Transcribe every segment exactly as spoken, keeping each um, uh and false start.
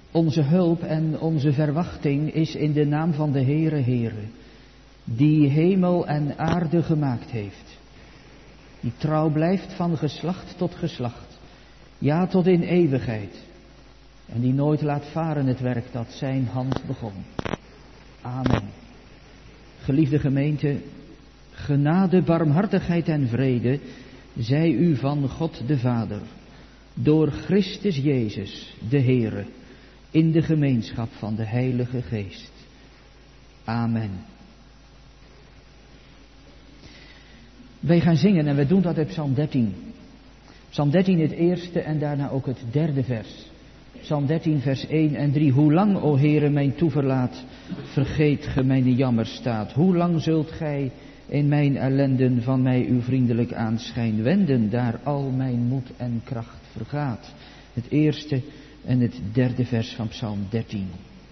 Onze hulp en onze verwachting is in de naam van de Heere Heere, die hemel en aarde gemaakt heeft. Die trouw blijft van geslacht tot geslacht, ja tot in eeuwigheid. En die nooit laat varen het werk dat zijn hand begon. Amen. Geliefde gemeente, genade, barmhartigheid en vrede zij u van God de Vader, door Christus Jezus, de Heere, in de gemeenschap van de Heilige Geest. Amen. Wij gaan zingen en we doen dat uit Psalm dertien. Psalm dertien het eerste en daarna ook het derde vers. Psalm dertien vers één en drie. Hoe lang, o Heere, mijn toeverlaat, vergeet ge mijn jammerstaat? Hoe lang zult gij in mijn ellenden van mij uw vriendelijk aanschijn wenden, daar al mijn moed en kracht vergaat? Het eerste en het derde vers van Psalm dertien.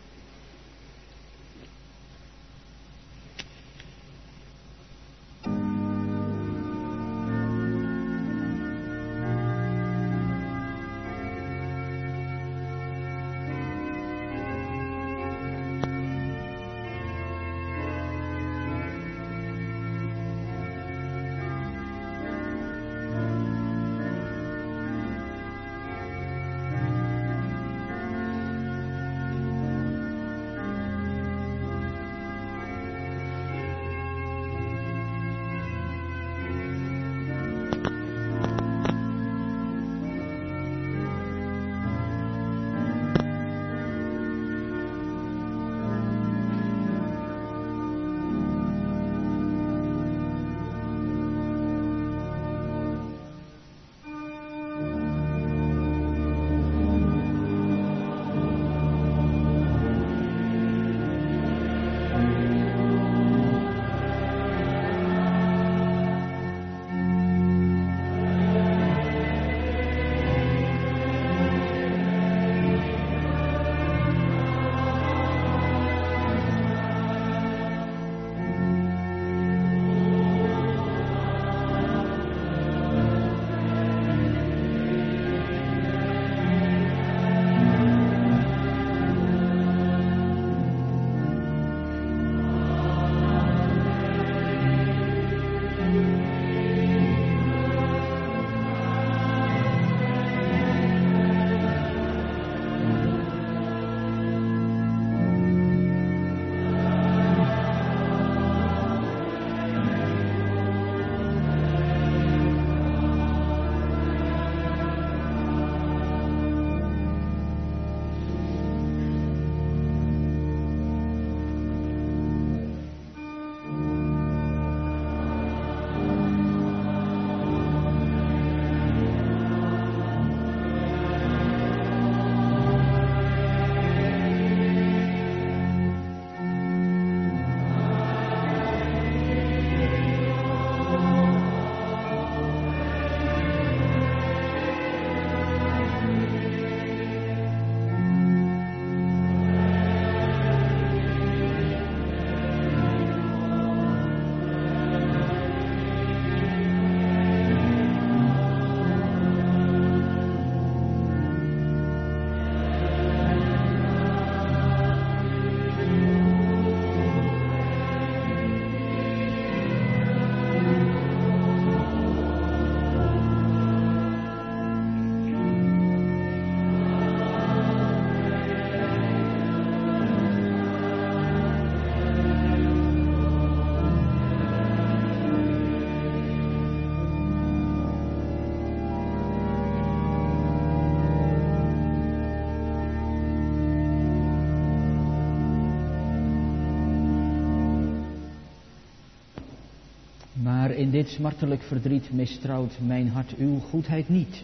Maar in dit smartelijk verdriet mistrouwt mijn hart uw goedheid niet.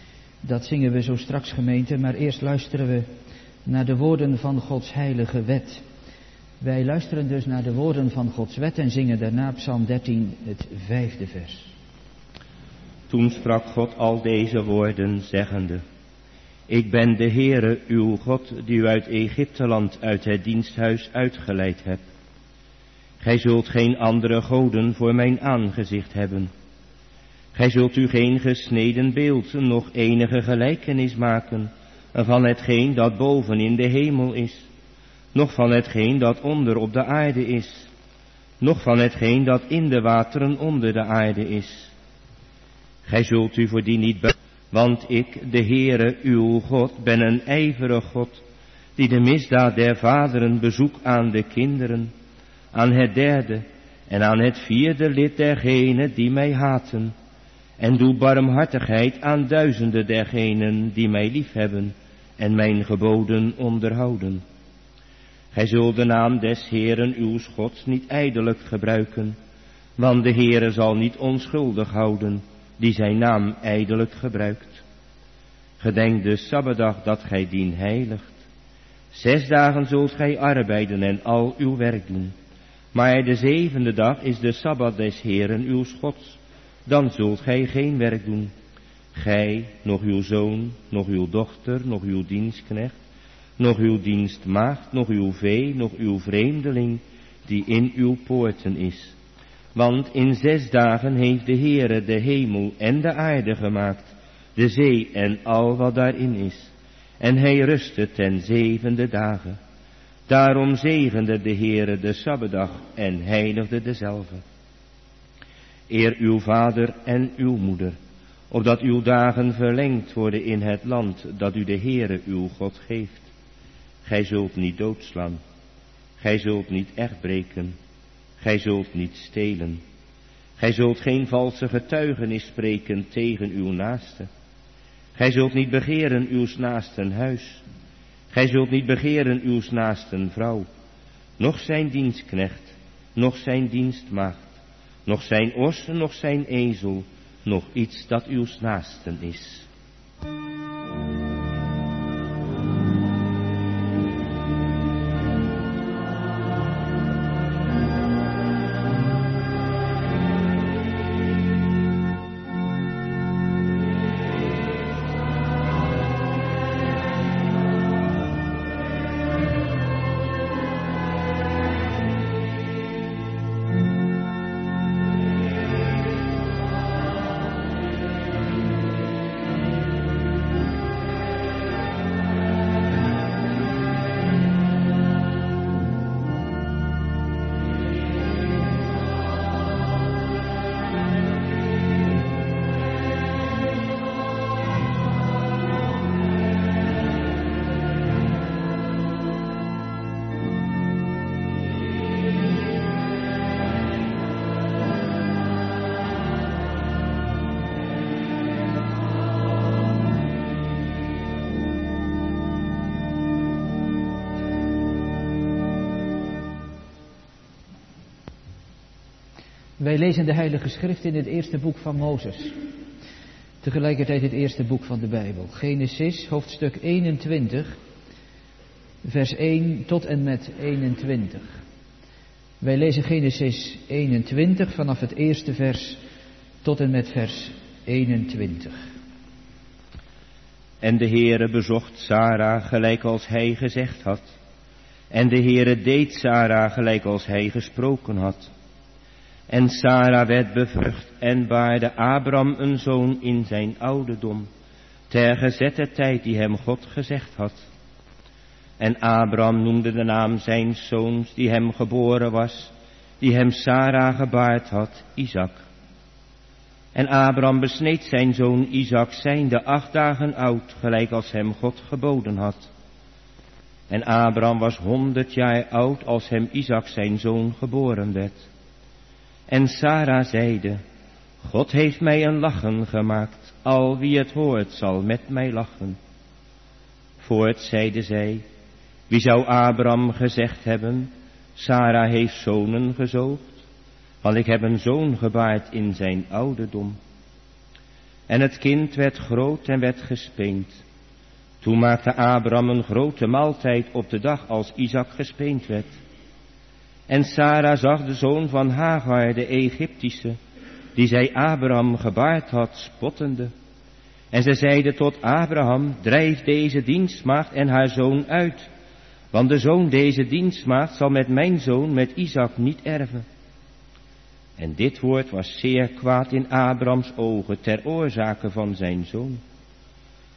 Dat zingen we zo straks, gemeente, maar eerst luisteren we naar de woorden van Gods heilige wet. Wij luisteren dus naar de woorden van Gods wet en zingen daarna Psalm dertien, het vijfde vers. Toen sprak God al deze woorden, zeggende: Ik ben de Heere, uw God, die u uit Egypteland, uit het diensthuis uitgeleid hebt. Gij zult geen andere goden voor mijn aangezicht hebben. Gij zult u geen gesneden beeld, noch enige gelijkenis maken, van hetgeen dat boven in de hemel is, noch van hetgeen dat onder op de aarde is, noch van hetgeen dat in de wateren onder de aarde is. Gij zult u voor die niet be... Want ik, de Heere, uw God, ben een ijverig God, die de misdaad der vaderen bezoek aan de kinderen, aan het derde en aan het vierde lid dergenen die mij haten, en doe barmhartigheid aan duizenden dergenen die mij liefhebben en mijn geboden onderhouden. Gij zult de naam des Heeren uw Gods niet ijdelijk gebruiken, want de Heere zal niet onschuldig houden die zijn naam ijdelijk gebruikt. Gedenk de Sabbatdag dat gij dien heiligt. Zes dagen zult gij arbeiden en al uw werk doen. Maar de zevende dag is de Sabbat des Heeren uw Gods. Dan zult gij geen werk doen. Gij, nog uw zoon, nog uw dochter, nog uw dienstknecht, nog uw dienstmaagd, nog uw vee, nog uw vreemdeling, die in uw poorten is. Want in zes dagen heeft de Heere de hemel en de aarde gemaakt, de zee en al wat daarin is. En hij rustte ten zevende dagen. Daarom zegende de Heere de Sabbatdag en heiligde dezelve. Eer uw vader en uw moeder, opdat uw dagen verlengd worden in het land dat u de Heere uw God geeft. Gij zult niet doodslaan, gij zult niet echtbreken, gij zult niet stelen. Gij zult geen valse getuigenis spreken tegen uw naaste. Gij zult niet begeren uws naasten huis. Gij zult niet begeren uws naasten vrouw, noch zijn dienstknecht, noch zijn dienstmaagd, noch zijn os, noch zijn ezel, noch iets dat uws naasten is. Wij lezen de Heilige Schrift in het eerste boek van Mozes. Tegelijkertijd het eerste boek van de Bijbel. Genesis, hoofdstuk eenentwintig, vers één tot en met eenentwintig. Wij lezen Genesis eenentwintig vanaf het eerste vers tot en met vers eenentwintig. En de Heere bezocht Sarah gelijk als hij gezegd had. En de Heere deed Sarah gelijk als hij gesproken had. En Sarah werd bevrucht en baarde Abram een zoon in zijn ouderdom, ter gezette tijd die hem God gezegd had. En Abram noemde de naam zijn zoons die hem geboren was, die hem Sarah gebaard had, Isaac. En Abram besneed zijn zoon Isaac zijnde acht dagen oud, gelijk als hem God geboden had. En Abram was honderd jaar oud als hem Isaac zijn zoon geboren werd. En Sarah zeide, God heeft mij een lachen gemaakt, al wie het hoort zal met mij lachen. Voort zeide zij, wie zou Abram gezegd hebben, Sarah heeft zonen gezoogd, want ik heb een zoon gebaard in zijn ouderdom. En het kind werd groot en werd gespeend. Toen maakte Abram een grote maaltijd op de dag als Isaac gespeend werd. En Sarah zag de zoon van Hagar, de Egyptische, die zij Abraham gebaard had, spottende. En zij zeide tot Abraham, drijf deze dienstmaagd en haar zoon uit, want de zoon deze dienstmaagd zal met mijn zoon, met Isaac, niet erven. En dit woord was zeer kwaad in Abrams ogen ter oorzake van zijn zoon.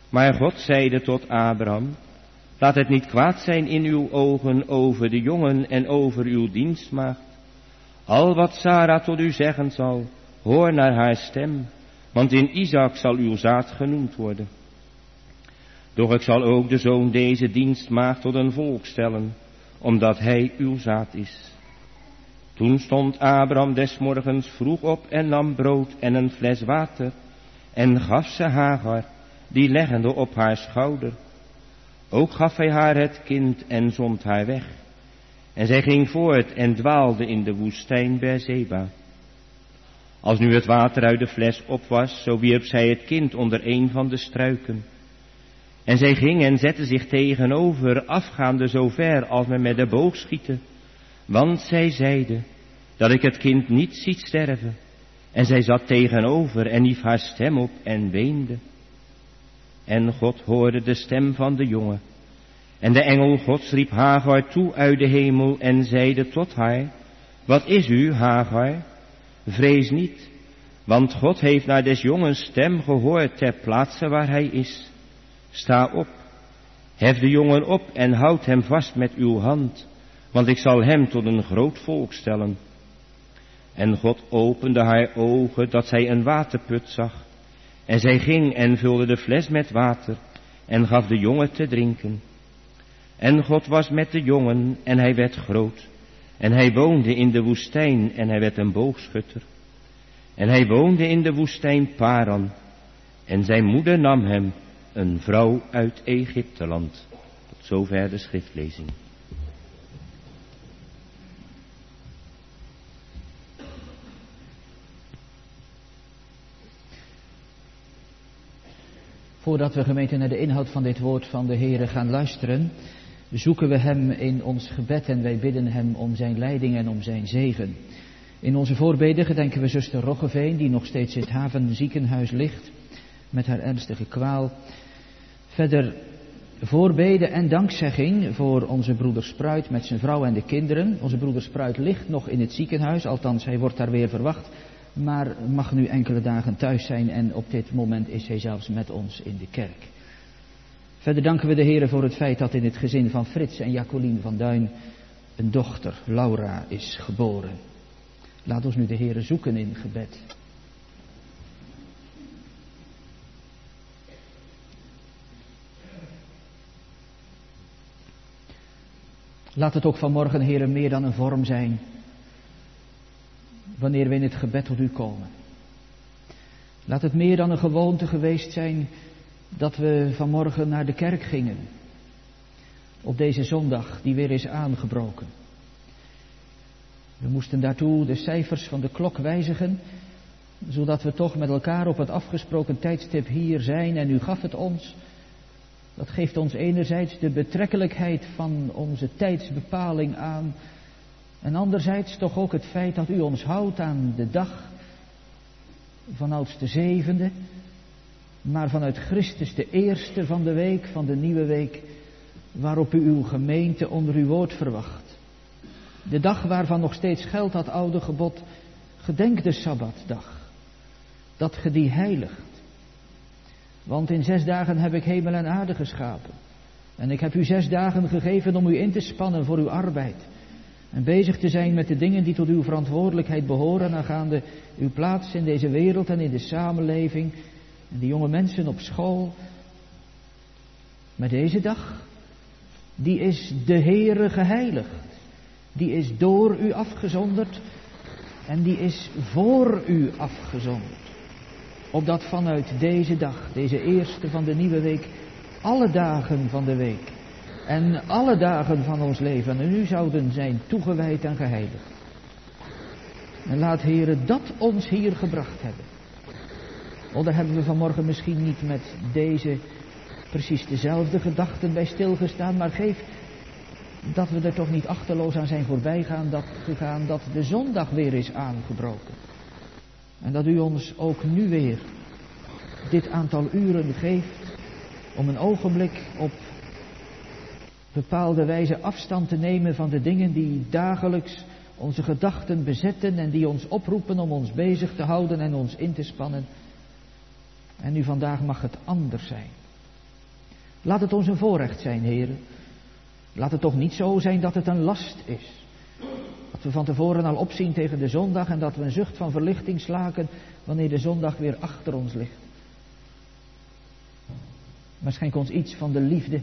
Maar God zeide tot Abraham, laat het niet kwaad zijn in uw ogen over de jongen en over uw dienstmaagd. Al wat Sara tot u zeggen zal, hoor naar haar stem, want in Isaac zal uw zaad genoemd worden. Doch ik zal ook de zoon deze dienstmaagd tot een volk stellen, omdat hij uw zaad is. Toen stond Abraham des morgens vroeg op en nam brood en een fles water en gaf ze Hagar, die leggende op haar schouder. Ook gaf hij haar het kind en zond haar weg. En zij ging voort en dwaalde in de woestijn Beerseba. Als nu het water uit de fles op was, zo wierp zij het kind onder een van de struiken. En zij ging en zette zich tegenover, afgaande zo ver als men met de boog schieten. Want zij zeide, dat ik het kind niet ziet sterven. En zij zat tegenover en hief haar stem op en weende. En God hoorde de stem van de jongen. En de engel Gods riep Hagar toe uit de hemel en zeide tot haar, wat is u, Hagar? Vrees niet, want God heeft naar des jongens stem gehoord ter plaatse waar hij is. Sta op, hef de jongen op en houd hem vast met uw hand, want ik zal hem tot een groot volk stellen. En God opende haar ogen dat zij een waterput zag. En zij ging en vulde de fles met water en gaf de jongen te drinken. En God was met de jongen en hij werd groot. En hij woonde in de woestijn en hij werd een boogschutter. En hij woonde in de woestijn Paran. En zijn moeder nam hem, een vrouw uit Egypteland. Tot zover de schriftlezing. Voordat we gemeente naar de inhoud van dit woord van de Heere gaan luisteren, zoeken we hem in ons gebed en wij bidden hem om zijn leiding en om zijn zegen. In onze voorbeden gedenken we zuster Roggeveen, die nog steeds in het havenziekenhuis ligt met haar ernstige kwaal. Verder voorbeden en dankzegging voor onze broeder Spruit met zijn vrouw en de kinderen. Onze broeder Spruit ligt nog in het ziekenhuis, althans hij wordt daar weer verwacht, maar mag nu enkele dagen thuis zijn en op dit moment is hij zelfs met ons in de kerk. Verder danken we de Heere voor het feit dat in het gezin van Frits en Jacqueline van Duin een dochter, Laura, is geboren. Laat ons nu de Heere zoeken in gebed. Laat het ook vanmorgen, Heere, meer dan een vorm zijn, wanneer we in het gebed tot u komen. Laat het meer dan een gewoonte geweest zijn dat we vanmorgen naar de kerk gingen. Op deze zondag die weer is aangebroken. We moesten daartoe de cijfers van de klok wijzigen, zodat we toch met elkaar op het afgesproken tijdstip hier zijn. En u gaf het ons. Dat geeft ons enerzijds de betrekkelijkheid van onze tijdsbepaling aan. En anderzijds toch ook het feit dat u ons houdt aan de dag vanouds de zevende, maar vanuit Christus de eerste van de week, van de nieuwe week, waarop u uw gemeente onder uw woord verwacht. De dag waarvan nog steeds geldt dat oude gebod, gedenk de Sabbatdag, dat ge die heiligt. Want in zes dagen heb ik hemel en aarde geschapen. En ik heb u zes dagen gegeven om u in te spannen voor uw arbeid. En bezig te zijn met de dingen die tot uw verantwoordelijkheid behoren, aangaande uw plaats in deze wereld en in de samenleving. En de jonge mensen op school. Maar deze dag, die is de Heere geheiligd. Die is door u afgezonderd. En die is voor u afgezonderd. Opdat vanuit deze dag, deze eerste van de nieuwe week, alle dagen van de week en alle dagen van ons leven aan u zouden zijn toegewijd en geheiligd. En laat, Heere, dat ons hier gebracht hebben. Want daar hebben we vanmorgen misschien niet met deze precies dezelfde gedachten bij stilgestaan, maar geef dat we er toch niet achterloos aan zijn voorbij gaan, dat, gegaan dat de zondag weer is aangebroken. En dat u ons ook nu weer dit aantal uren geeft om een ogenblik op bepaalde wijze afstand te nemen van de dingen die dagelijks onze gedachten bezetten en die ons oproepen om ons bezig te houden en ons in te spannen. En nu vandaag mag het anders zijn. Laat het ons een voorrecht zijn, Heer. Laat het toch niet zo zijn dat het een last is. Dat we van tevoren al opzien tegen de zondag en dat we een zucht van verlichting slaken wanneer de zondag weer achter ons ligt. Maar schenk ons iets van de liefde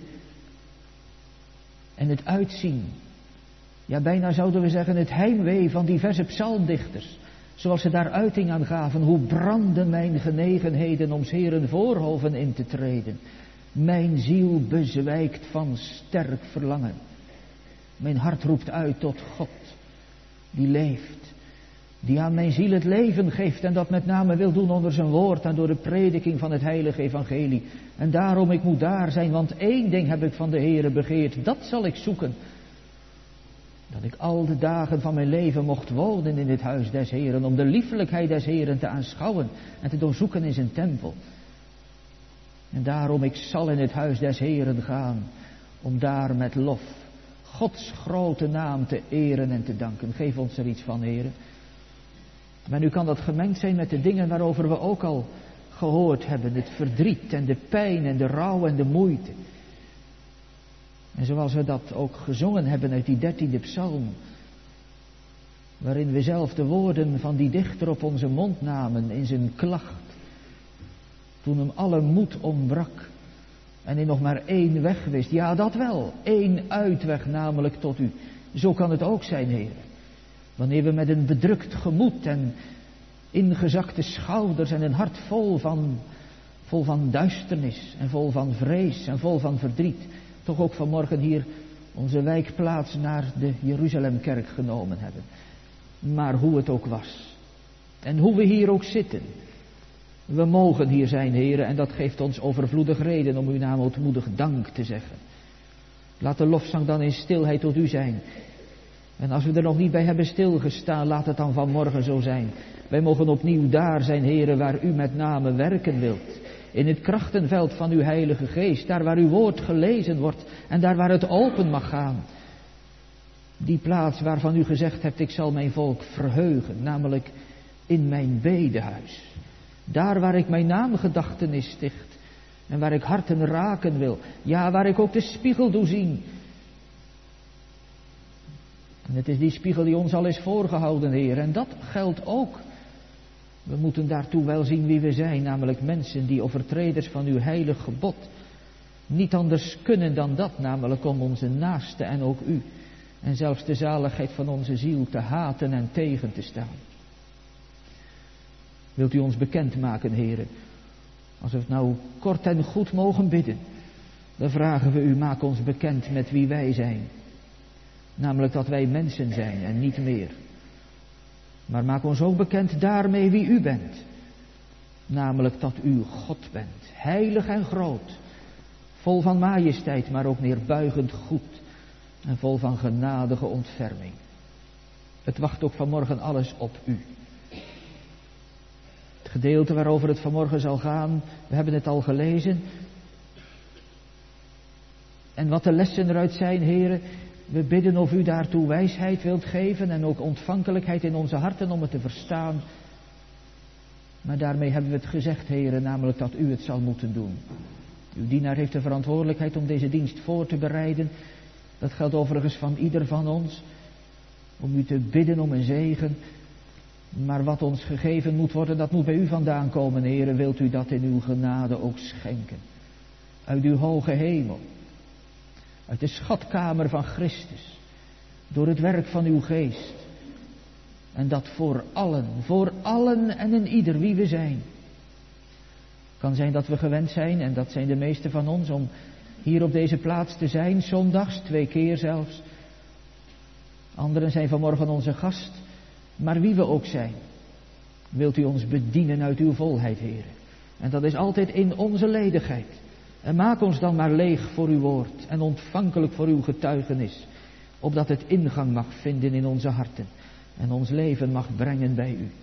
en het uitzien. Ja, bijna zouden we zeggen het heimwee van diverse psalmdichters. Zoals ze daar uiting aan gaven. Hoe branden mijn genegenheden om 's Heeren voorhoven in te treden. Mijn ziel bezwijkt van sterk verlangen. Mijn hart roept uit tot God. Die leeft. Die aan mijn ziel het leven geeft. En dat met name wil doen onder zijn woord. En door de prediking van het heilige evangelie. En daarom ik moet daar zijn. Want één ding heb ik van de Heere begeerd. Dat zal ik zoeken. Dat ik al de dagen van mijn leven mocht wonen in het huis des Heeren. Om de liefelijkheid des Heeren te aanschouwen. En te doorzoeken in zijn tempel. En daarom ik zal in het huis des Heeren gaan. Om daar met lof Gods grote naam te eren en te danken. Geef ons er iets van, Heere. Maar nu kan dat gemengd zijn met de dingen waarover we ook al gehoord hebben. Het verdriet en de pijn en de rouw en de moeite. En zoals we dat ook gezongen hebben uit die dertiende psalm. Waarin we zelf de woorden van die dichter op onze mond namen in zijn klacht. Toen hem alle moed ontbrak. En hij nog maar één weg wist. Ja, dat wel. Één uitweg, namelijk tot u. Zo kan het ook zijn, Heer. Wanneer we met een bedrukt gemoed en ingezakte schouders en een hart vol van, vol van duisternis en vol van vrees en vol van verdriet, toch ook vanmorgen hier onze wijkplaats naar de Jeruzalemkerk genomen hebben. Maar hoe het ook was en hoe we hier ook zitten, we mogen hier zijn, heren, en dat geeft ons overvloedig reden om uw naam ootmoedig dank te zeggen. Laat de lofzang dan in stilheid tot u zijn. En als we er nog niet bij hebben stilgestaan, laat het dan vanmorgen zo zijn. Wij mogen opnieuw daar zijn, heren, waar u met name werken wilt. In het krachtenveld van uw heilige geest, daar waar uw woord gelezen wordt en daar waar het open mag gaan. Die plaats waarvan u gezegd hebt, ik zal mijn volk verheugen, namelijk in mijn bedehuis. Daar waar ik mijn naamgedachtenis sticht en waar ik harten raken wil. Ja, waar ik ook de spiegel doe zien. En het is die spiegel die ons al is voorgehouden, Heer. En dat geldt ook. We moeten daartoe wel zien wie we zijn, namelijk mensen die overtreders van uw heilig gebod niet anders kunnen dan dat, namelijk om onze naaste en ook u en zelfs de zaligheid van onze ziel te haten en tegen te staan. Wilt u ons bekendmaken, heren? Als we het nou kort en goed mogen bidden, dan vragen we u, maak ons bekend met wie wij zijn. Namelijk dat wij mensen zijn en niet meer. Maar maak ons ook bekend daarmee wie u bent. Namelijk dat u God bent, heilig en groot, vol van majesteit, maar ook neerbuigend goed en vol van genadige ontferming. Het wacht ook vanmorgen alles op u. Het gedeelte waarover het vanmorgen zal gaan, we hebben het al gelezen. En wat de lessen eruit zijn, heren, we bidden of u daartoe wijsheid wilt geven en ook ontvankelijkheid in onze harten om het te verstaan. Maar daarmee hebben we het gezegd, heren, namelijk dat u het zal moeten doen. Uw dienaar heeft de verantwoordelijkheid om deze dienst voor te bereiden. Dat geldt overigens van ieder van ons. Om u te bidden om een zegen. Maar wat ons gegeven moet worden, dat moet bij u vandaan komen, heren. Wilt u dat in uw genade ook schenken? Uit uw hoge hemel. Uit de schatkamer van Christus. Door het werk van uw geest. En dat voor allen, voor allen en in ieder wie we zijn. Kan zijn dat we gewend zijn, en dat zijn de meesten van ons, om hier op deze plaats te zijn, zondags, twee keer zelfs. Anderen zijn vanmorgen onze gast, maar wie we ook zijn, wilt u ons bedienen uit uw volheid, heren. En dat is altijd in onze ledigheid. En maak ons dan maar leeg voor uw woord en ontvankelijk voor uw getuigenis, opdat het ingang mag vinden in onze harten en ons leven mag brengen bij u.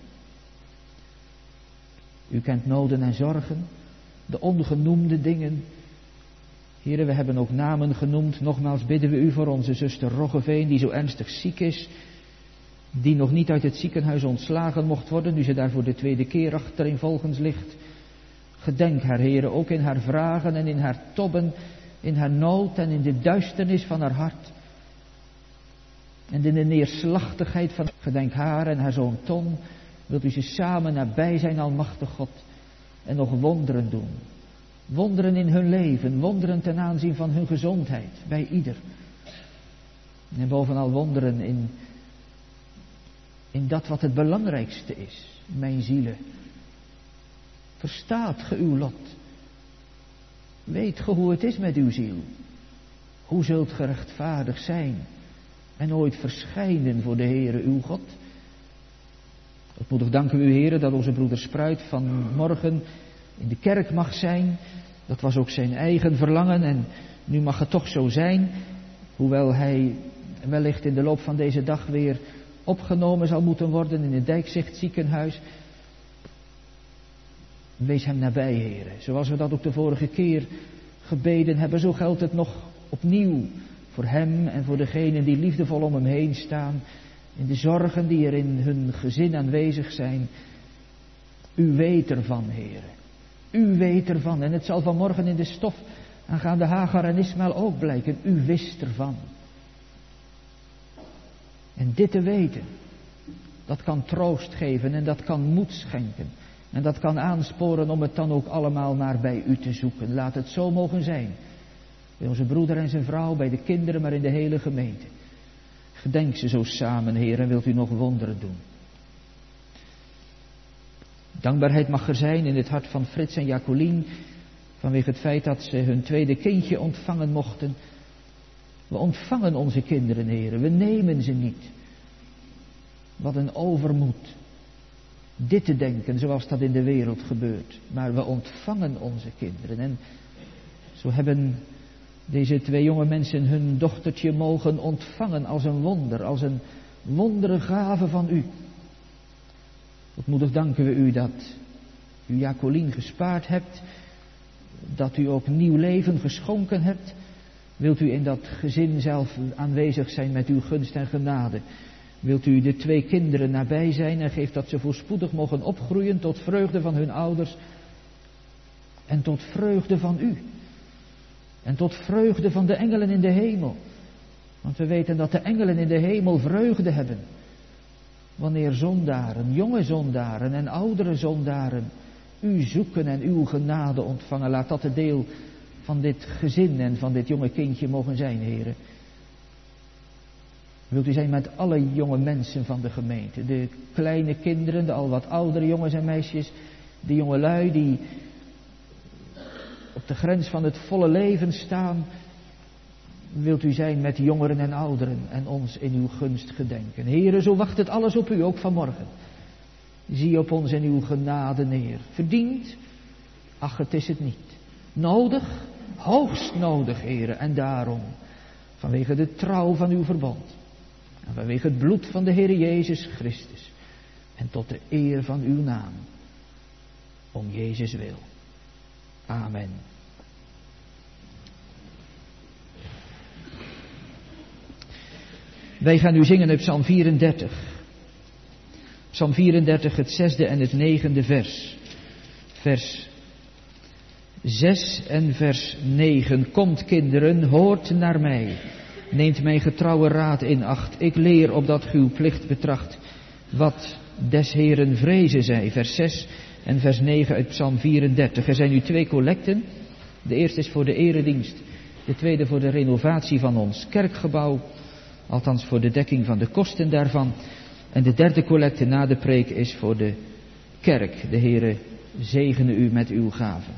U kent noden en zorgen, de ongenoemde dingen. Heren, we hebben ook namen genoemd. Nogmaals bidden we u voor onze zuster Roggeveen, die zo ernstig ziek is, die nog niet uit het ziekenhuis ontslagen mocht worden, nu ze daar voor de tweede keer achtereenvolgens ligt. Gedenk haar, heren, ook in haar vragen en in haar tobben in haar nood en in de duisternis van haar hart. En in de neerslachtigheid van gedenk haar en haar zoon Ton, wilt u ze samen nabij zijn, almachtig God, en nog wonderen doen. Wonderen in hun leven, wonderen ten aanzien van hun gezondheid, bij ieder. En bovenal wonderen in, in dat wat het belangrijkste is, mijn zielen. Verstaat ge uw lot? Weet ge hoe het is met uw ziel? Hoe zult ge rechtvaardig zijn en ooit verschijnen voor de Heere uw God? Opmoedig danken we u, Heere, dat onze broeder Spruit vanmorgen in de kerk mag zijn. Dat was ook zijn eigen verlangen en nu mag het toch zo zijn. Hoewel hij wellicht in de loop van deze dag weer opgenomen zal moeten worden in het Dijkzicht ziekenhuis. Wees hem nabij, Heere. Zoals we dat ook de vorige keer gebeden hebben, zo geldt het nog opnieuw voor hem en voor degenen die liefdevol om hem heen staan. In de zorgen die er in hun gezin aanwezig zijn. U weet ervan, Heere. U weet ervan. En het zal vanmorgen in de stof aangaande Hagar en Ismaël ook blijken. U wist ervan. En dit te weten, dat kan troost geven en dat kan moed schenken. En dat kan aansporen om het dan ook allemaal maar bij u te zoeken. Laat het zo mogen zijn. Bij onze broeder en zijn vrouw, bij de kinderen, maar in de hele gemeente. Gedenk ze zo samen, Heer, en wilt u nog wonderen doen. Dankbaarheid mag er zijn in het hart van Frits en Jacqueline, vanwege het feit dat ze hun tweede kindje ontvangen mochten. We ontvangen onze kinderen, Heer, we nemen ze niet. Wat een overmoed. Dit te denken zoals dat in de wereld gebeurt. Maar we ontvangen onze kinderen. En zo hebben deze twee jonge mensen hun dochtertje mogen ontvangen als een wonder. Als een wondergave van u. Opmoedig danken we u dat u Jacqueline gespaard hebt. Dat u ook nieuw leven geschonken hebt. Wilt u in dat gezin zelf aanwezig zijn met uw gunst en genade. Wilt u de twee kinderen nabij zijn en geeft dat ze voorspoedig mogen opgroeien tot vreugde van hun ouders en tot vreugde van u. En tot vreugde van de engelen in de hemel. Want we weten dat de engelen in de hemel vreugde hebben. Wanneer zondaren, jonge zondaren en oudere zondaren u zoeken en uw genade ontvangen. Laat dat de deel van dit gezin en van dit jonge kindje mogen zijn, heren. Wilt u zijn met alle jonge mensen van de gemeente. De kleine kinderen, de al wat oudere jongens en meisjes. De jonge lui die op de grens van het volle leven staan. Wilt u zijn met jongeren en ouderen en ons in uw gunst gedenken. Heren, zo wacht het alles op u, ook vanmorgen. Zie op ons in uw genade neer. Verdiend? Ach, het is het niet. Nodig? Hoogst nodig, heren. En daarom, vanwege de trouw van uw verbond. En vanwege het bloed van de Heer Jezus Christus. En tot de eer van uw naam. Om Jezus wil. Amen. Wij gaan nu zingen uit Psalm vierendertig. Psalm vierendertig, het zesde en het negende vers. Vers zes en vers negen. Komt, kinderen, hoort naar mij. Neemt mijn getrouwe raad in acht. Ik leer opdat ge uw plicht betracht. Wat des Heeren vrezen zij. Vers zes en vers negen uit Psalm vierendertig. Er zijn nu twee collecten. De eerste is voor de eredienst. De tweede voor de renovatie van ons kerkgebouw. Althans voor de dekking van de kosten daarvan. En de derde collecte na de preek is voor de kerk. De Heere zegene u met uw gaven.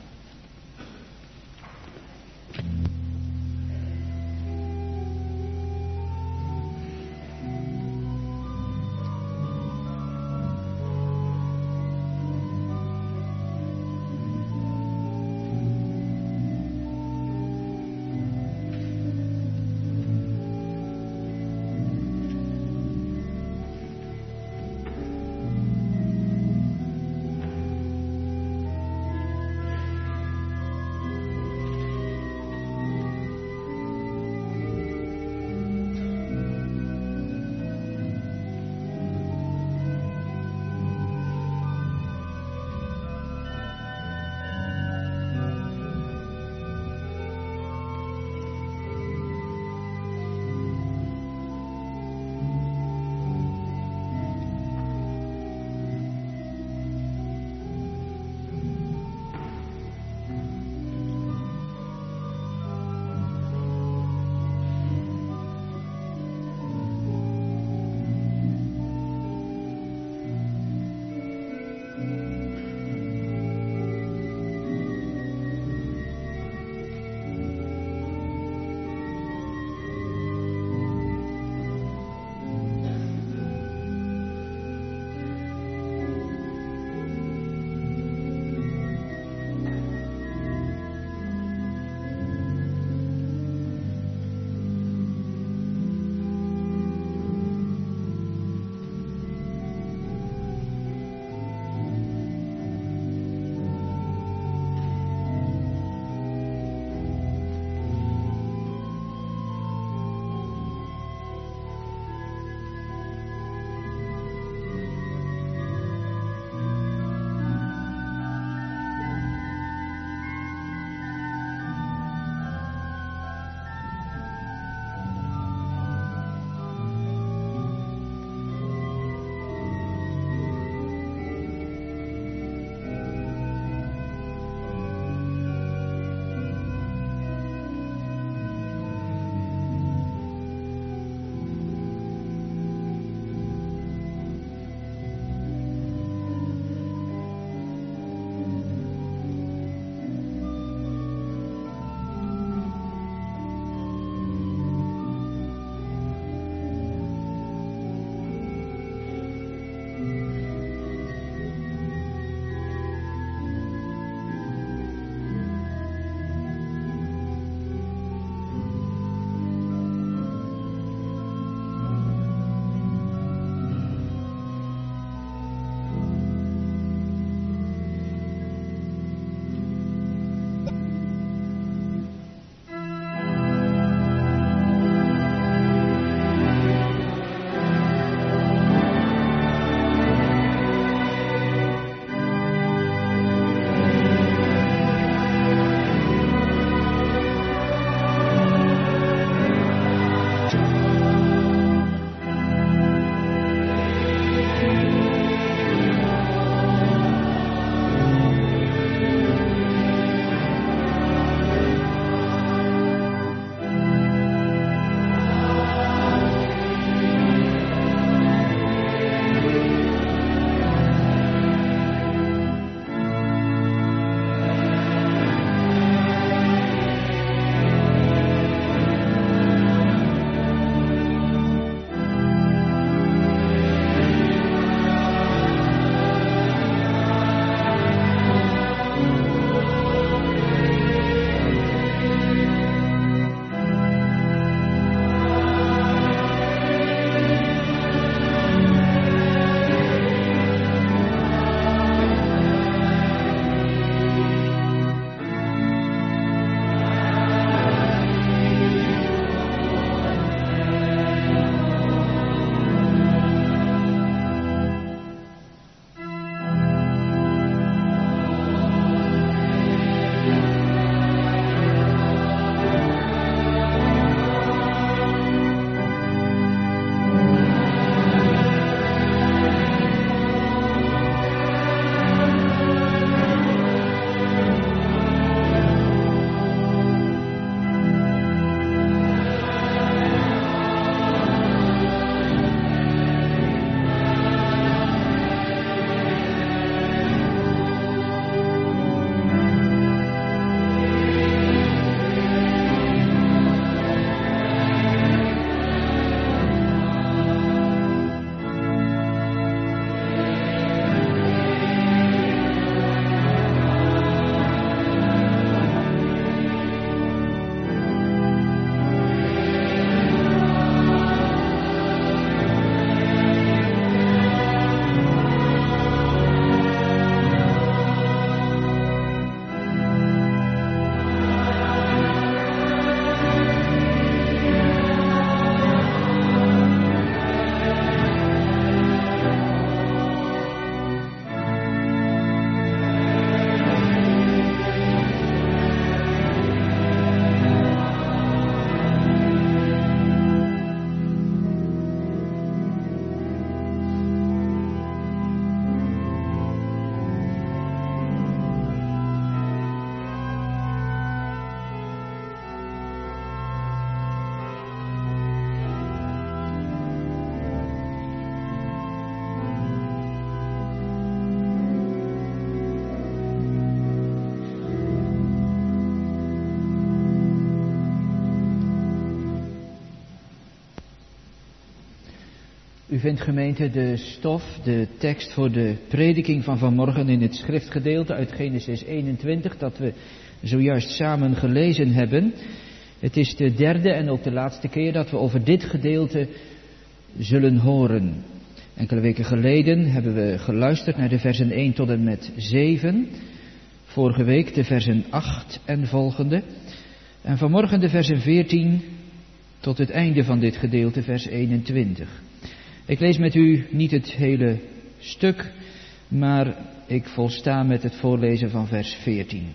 vindt, gemeente, de stof, de tekst voor de prediking van vanmorgen in het schriftgedeelte uit Genesis eenentwintig, dat we zojuist samen gelezen hebben. Het is de derde en ook de laatste keer dat we over dit gedeelte zullen horen. Enkele weken geleden hebben we geluisterd naar de versen één tot en met zeven. Vorige week de versen acht en volgende. En vanmorgen de versen veertien tot het einde van dit gedeelte, vers eenentwintig. Ik lees met u niet het hele stuk, maar ik volsta met het voorlezen van vers veertien.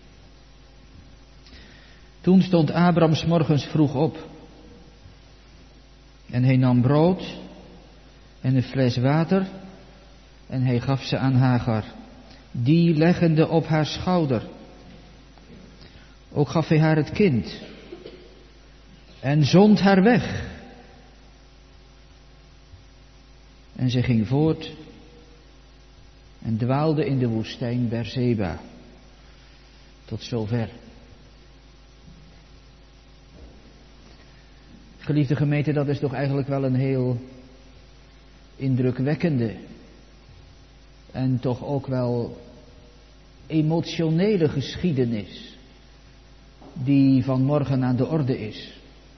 Toen stond Abraham 's morgens vroeg op. En hij nam brood en een fles water en hij gaf ze aan Hagar, die leggende op haar schouder. Ook gaf hij haar het kind en zond haar weg. En ze ging voort en dwaalde in de woestijn Beerseba. Tot zover. Geliefde gemeente, dat is toch eigenlijk wel een heel indrukwekkende en toch ook wel emotionele geschiedenis die vanmorgen aan de orde is.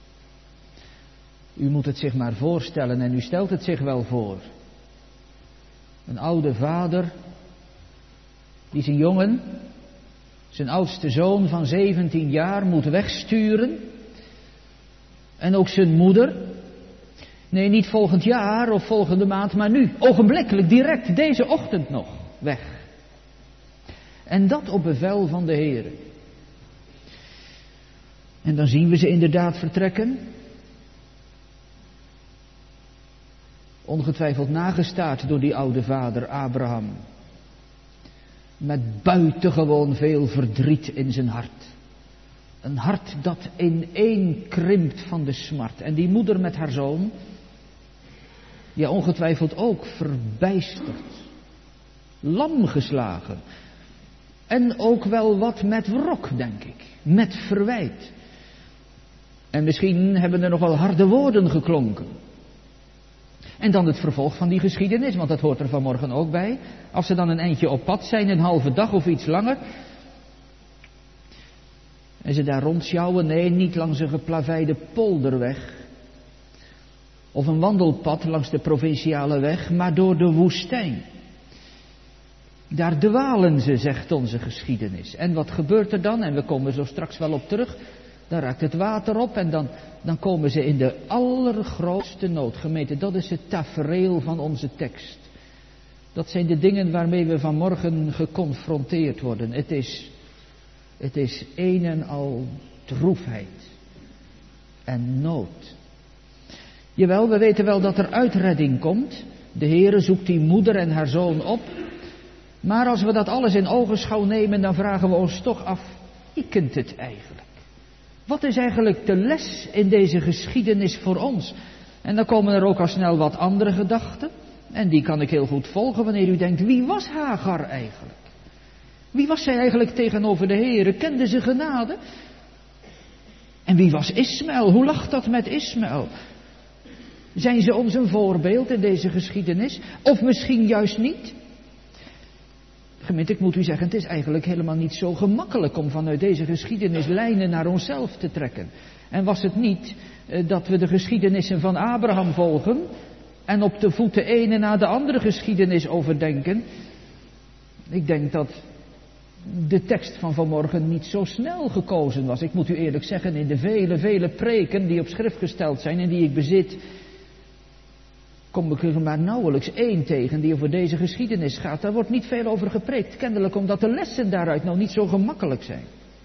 U moet het zich maar voorstellen en u stelt het zich wel voor. Een oude vader die zijn jongen, zijn oudste zoon van zeventien jaar moet wegsturen. En ook zijn moeder. Nee, niet volgend jaar of volgende maand, maar nu. Ogenblikkelijk, direct, deze ochtend nog. Weg. En dat op bevel van de Heer. En dan zien we ze inderdaad vertrekken. Ongetwijfeld nagestaard door die oude vader Abraham. Met buitengewoon veel verdriet in zijn hart. Een hart dat ineenkrimpt van de smart. En die moeder met haar zoon, ja ongetwijfeld ook verbijsterd. Lam geslagen. En ook wel wat met wrok, denk ik. Met verwijt. En misschien hebben er nog wel harde woorden geklonken. En dan het vervolg van die geschiedenis, want dat hoort er vanmorgen ook bij. Als ze dan een eindje op pad zijn, een halve dag of iets langer. En ze daar rondsjouwen, nee, niet langs een geplaveide polderweg. Of een wandelpad langs de provinciale weg, maar door de woestijn. Daar dwalen ze, zegt onze geschiedenis. En wat gebeurt er dan? En we komen zo straks wel op terug. Dan raakt het water op en dan, dan komen ze in de allergrootste nood. Gemeente, dat is het tafereel van onze tekst. Dat zijn de dingen waarmee we vanmorgen geconfronteerd worden. Het is, het is een en al droefheid en nood. Jawel, we weten wel dat er uitredding komt. De Heere zoekt die moeder en haar zoon op. Maar als we dat alles in ogenschouw nemen, dan vragen we ons toch af, wie kent het eigenlijk? Wat is eigenlijk de les in deze geschiedenis voor ons? En dan komen er ook al snel wat andere gedachten. En die kan ik heel goed volgen wanneer u denkt, wie was Hagar eigenlijk? Wie was zij eigenlijk tegenover de Heere? Kende ze genade? En wie was Ismaël? Hoe lag dat met Ismaël? Zijn ze ons een voorbeeld in deze geschiedenis? Of misschien juist niet? Gemeente, ik moet u zeggen, het is eigenlijk helemaal niet zo gemakkelijk om vanuit deze geschiedenis lijnen naar onszelf te trekken. En was het niet eh, dat we de geschiedenissen van Abraham volgen en op de voet de ene na de andere geschiedenis overdenken? Ik denk dat de tekst van vanmorgen niet zo snel gekozen was. Ik moet u eerlijk zeggen, in de vele, vele preken die op schrift gesteld zijn en die ik bezit, kom ik er maar nauwelijks één tegen die over deze geschiedenis gaat. Daar wordt niet veel over gepreekt, kennelijk omdat de lessen daaruit nou niet zo gemakkelijk zijn.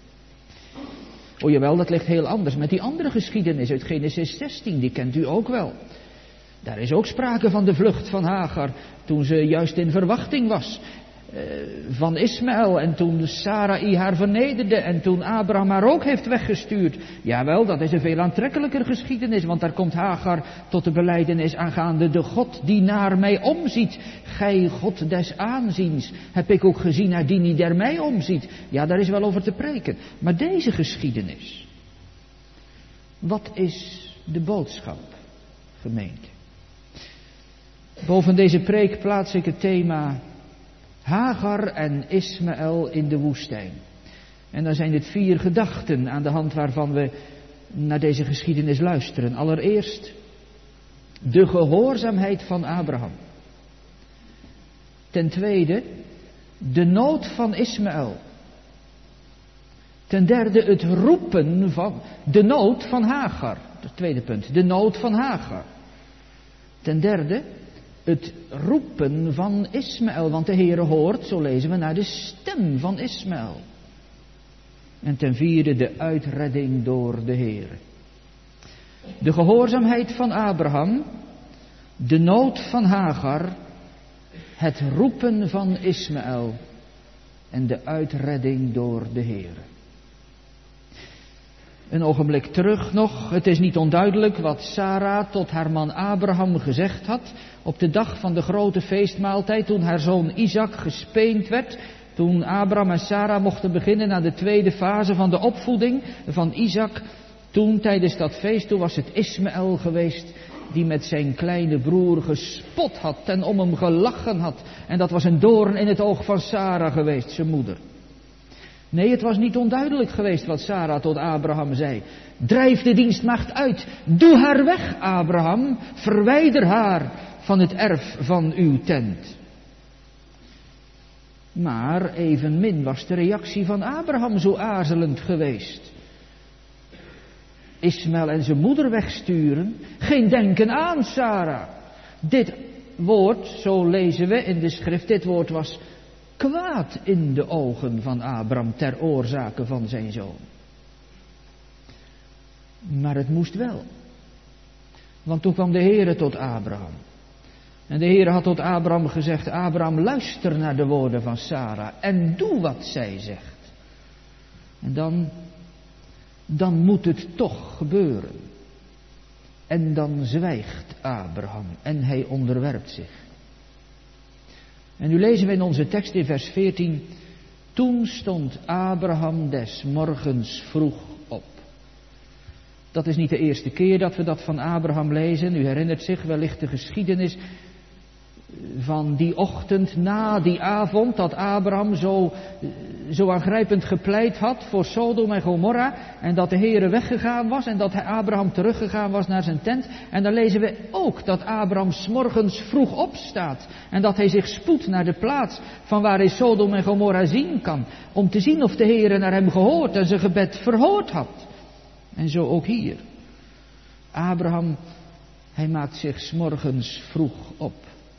O jawel, dat ligt heel anders met die andere geschiedenis uit Genesis zestien, die kent u ook wel. Daar is ook sprake van de vlucht van Hagar, toen ze juist in verwachting was uh, van Ismaël. En toen Sarai haar vernederde en toen Abraham haar ook heeft weggestuurd. Jawel, dat is een veel aantrekkelijker geschiedenis, want daar komt Hagar tot de belijdenis aangaande de God die naar mij omziet. Gij God des aanziens, heb ik ook gezien naar die die naar mij omziet. Ja, daar is wel over te preken. Maar deze geschiedenis, wat is de boodschap, gemeente? Boven deze preek plaats ik het thema Hagar en Ismaël in de woestijn. En dan zijn het vier gedachten aan de hand waarvan we naar deze geschiedenis luisteren. Allereerst de gehoorzaamheid van Abraham. Ten tweede de nood van Ismaël. Ten derde het roepen van de nood van Hagar. Het tweede punt, de nood van Hagar. Ten derde het roepen van Ismaël, want de Heere hoort, zo lezen we, naar de stem van Ismaël. En ten vierde de uitredding door de Heere. De gehoorzaamheid van Abraham, de nood van Hagar, het roepen van Ismaël en de uitredding door de Heere. Een ogenblik terug nog, het is niet onduidelijk wat Sarah tot haar man Abraham gezegd had op de dag van de grote feestmaaltijd toen haar zoon Isaac gespeend werd. Toen Abraham en Sarah mochten beginnen aan de tweede fase van de opvoeding van Isaac. Toen tijdens dat feest, toen was het Ismaël geweest die met zijn kleine broer gespot had en om hem gelachen had. En dat was een doorn in het oog van Sarah geweest, zijn moeder. Nee, het was niet onduidelijk geweest wat Sarah tot Abraham zei. Drijf de dienstmaagd uit. Doe haar weg, Abraham. Verwijder haar van het erf van uw tent. Maar evenmin was de reactie van Abraham zo aarzelend geweest. Ismaël en zijn moeder wegsturen. Geen denken aan Sarah. Dit woord, zo lezen we in de schrift, dit woord was kwaad in de ogen van Abraham ter oorzake van zijn zoon. Maar het moest wel. Want toen kwam de Heere tot Abraham. En de Heere had tot Abraham gezegd, Abraham, luister naar de woorden van Sarah en doe wat zij zegt. En dan, dan moet het toch gebeuren. En dan zwijgt Abraham en hij onderwerpt zich. En nu lezen we in onze tekst in vers veertien. Toen stond Abraham des morgens vroeg op. Dat is niet de eerste keer dat we dat van Abraham lezen. U herinnert zich wellicht de geschiedenis van die ochtend na die avond dat Abraham zo, zo aangrijpend gepleit had voor Sodom en Gomorra. En dat de Heere weggegaan was en dat Abraham teruggegaan was naar zijn tent. En dan lezen we ook dat Abraham 's morgens vroeg opstaat. En dat hij zich spoedt naar de plaats van waar hij Sodom en Gomorra zien kan. Om te zien of de Heere naar hem gehoord en zijn gebed verhoord had. En zo ook hier. Abraham, hij maakt zich 's morgens vroeg op.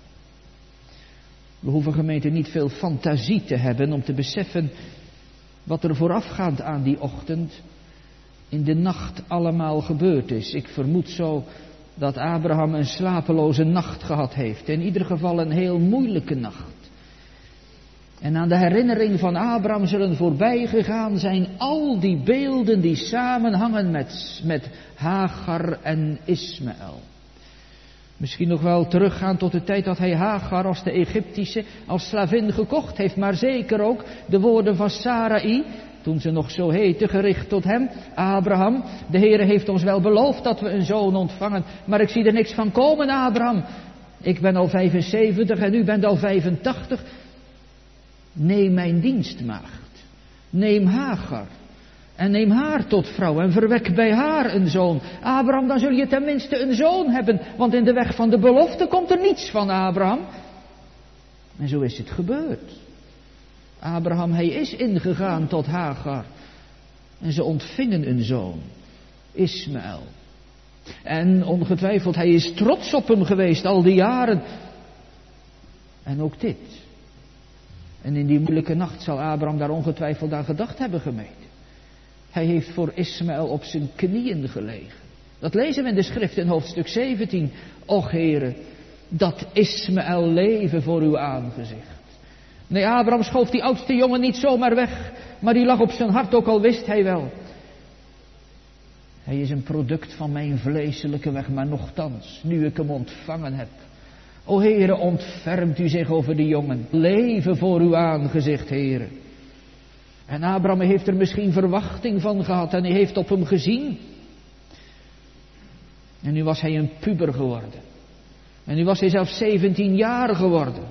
We hoeven gemeente niet veel fantasie te hebben om te beseffen wat er voorafgaand aan die ochtend in de nacht allemaal gebeurd is. Ik vermoed zo dat Abraham een slapeloze nacht gehad heeft. In ieder geval een heel moeilijke nacht. En aan de herinnering van Abraham zullen voorbij gegaan zijn al die beelden die samenhangen met, met Hagar en Ismaël. Misschien nog wel teruggaan tot de tijd dat hij Hagar als de Egyptische als slavin gekocht heeft. Maar zeker ook de woorden van Sarai, toen ze nog zo heette, gericht tot hem. Abraham, de Heere heeft ons wel beloofd dat we een zoon ontvangen. Maar ik zie er niks van komen, Abraham. Ik ben al vijfenzeventig en u bent al vijfentachtig. Neem mijn dienstmaagd. Neem Hagar. En neem haar tot vrouw en verwek bij haar een zoon. Abraham, dan zul je tenminste een zoon hebben. Want in de weg van de belofte komt er niets van Abraham. En zo is het gebeurd. Abraham, hij is ingegaan tot Hagar. En ze ontvingen een zoon. Ismaël. En ongetwijfeld, hij is trots op hem geweest al die jaren. En ook dit. En in die moeilijke nacht zal Abraham daar ongetwijfeld aan gedacht hebben, gemeente. Hij heeft voor Ismaël op zijn knieën gelegen. Dat lezen we in de schrift in hoofdstuk zeventien. Och Heere, dat Ismaël leven voor uw aangezicht. Nee, Abraham schoof die oudste jongen niet zomaar weg. Maar die lag op zijn hart, ook al wist hij wel. Hij is een product van mijn vleeselijke weg, maar nochtans, nu ik hem ontvangen heb. O Heere, ontfermt u zich over die jongen. Leven voor uw aangezicht, Heere. En Abraham heeft er misschien verwachting van gehad en hij heeft op hem gezien. En nu was hij een puber geworden. En nu was hij zelfs zeventien jaar geworden.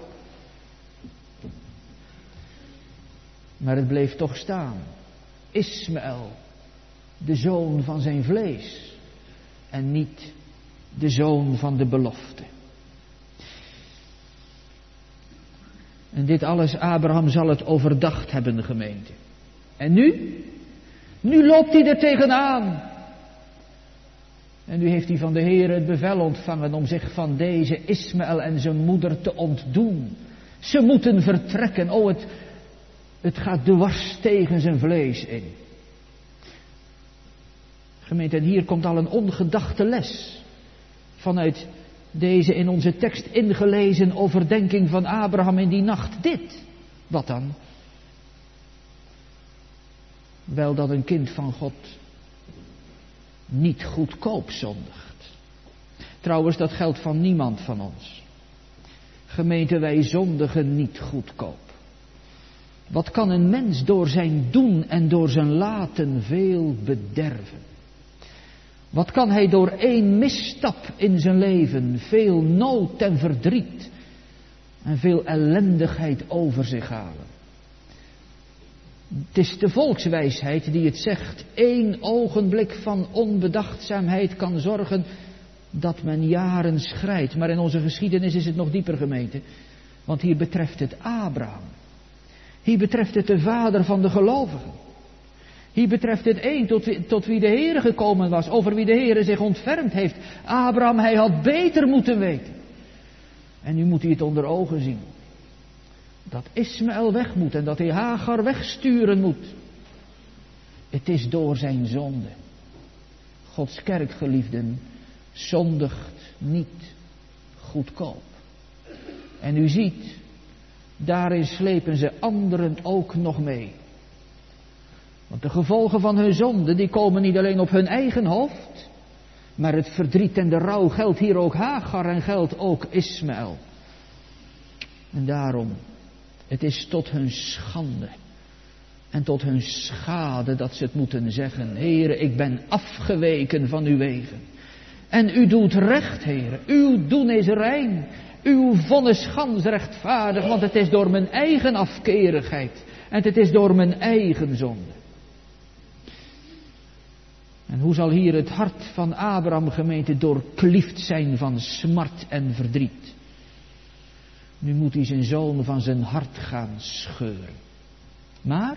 Maar het bleef toch staan. Ismaël, de zoon van zijn vlees. En niet de zoon van de belofte. En dit alles, Abraham zal het overdacht hebben, gemeente. En nu? Nu loopt hij er tegenaan. En nu heeft hij van de Heer het bevel ontvangen om zich van deze Ismaël en zijn moeder te ontdoen. Ze moeten vertrekken. Oh, het, het gaat dwars tegen zijn vlees in. Gemeente, en hier komt al een ongedachte les. Vanuit deze in onze tekst ingelezen overdenking van Abraham in die nacht. Dit. Wat dan? Wel dat een kind van God niet goedkoop zondigt. Trouwens, dat geldt van niemand van ons. Gemeente, wij zondigen niet goedkoop. Wat kan een mens door zijn doen en door zijn laten veel bederven? Wat kan hij door één misstap in zijn leven veel nood en verdriet en veel ellendigheid over zich halen? Het is de volkswijsheid die het zegt. Eén ogenblik van onbedachtzaamheid kan zorgen dat men jaren schrijdt. Maar in onze geschiedenis is het nog dieper, gemeente. Want hier betreft het Abraham. Hier betreft het de vader van de gelovigen. Hier betreft het één tot wie, tot wie de Heere gekomen was. Over wie de Heere zich ontfermd heeft. Abraham, hij had beter moeten weten. En nu moet hij het onder ogen zien. Dat Ismaël weg moet en dat hij Hagar wegsturen moet. Het is door zijn zonde. Gods kerkgeliefden zondigt niet goedkoop. En u ziet, daarin slepen ze anderen ook nog mee. Want de gevolgen van hun zonde, die komen niet alleen op hun eigen hoofd. Maar het verdriet en de rouw geldt hier ook Hagar en geldt ook Ismaël. En daarom, het is tot hun schande en tot hun schade dat ze het moeten zeggen. Heere, ik ben afgeweken van uw wegen. En u doet recht, Heere. Uw doen is rein. Uw vonnis gans rechtvaardig, want het is door mijn eigen afkerigheid. En het is door mijn eigen zonde. En hoe zal hier het hart van Abraham, gemeente, doorkliefd zijn van smart en verdriet. Nu moet hij zijn zoon van zijn hart gaan scheuren. Maar,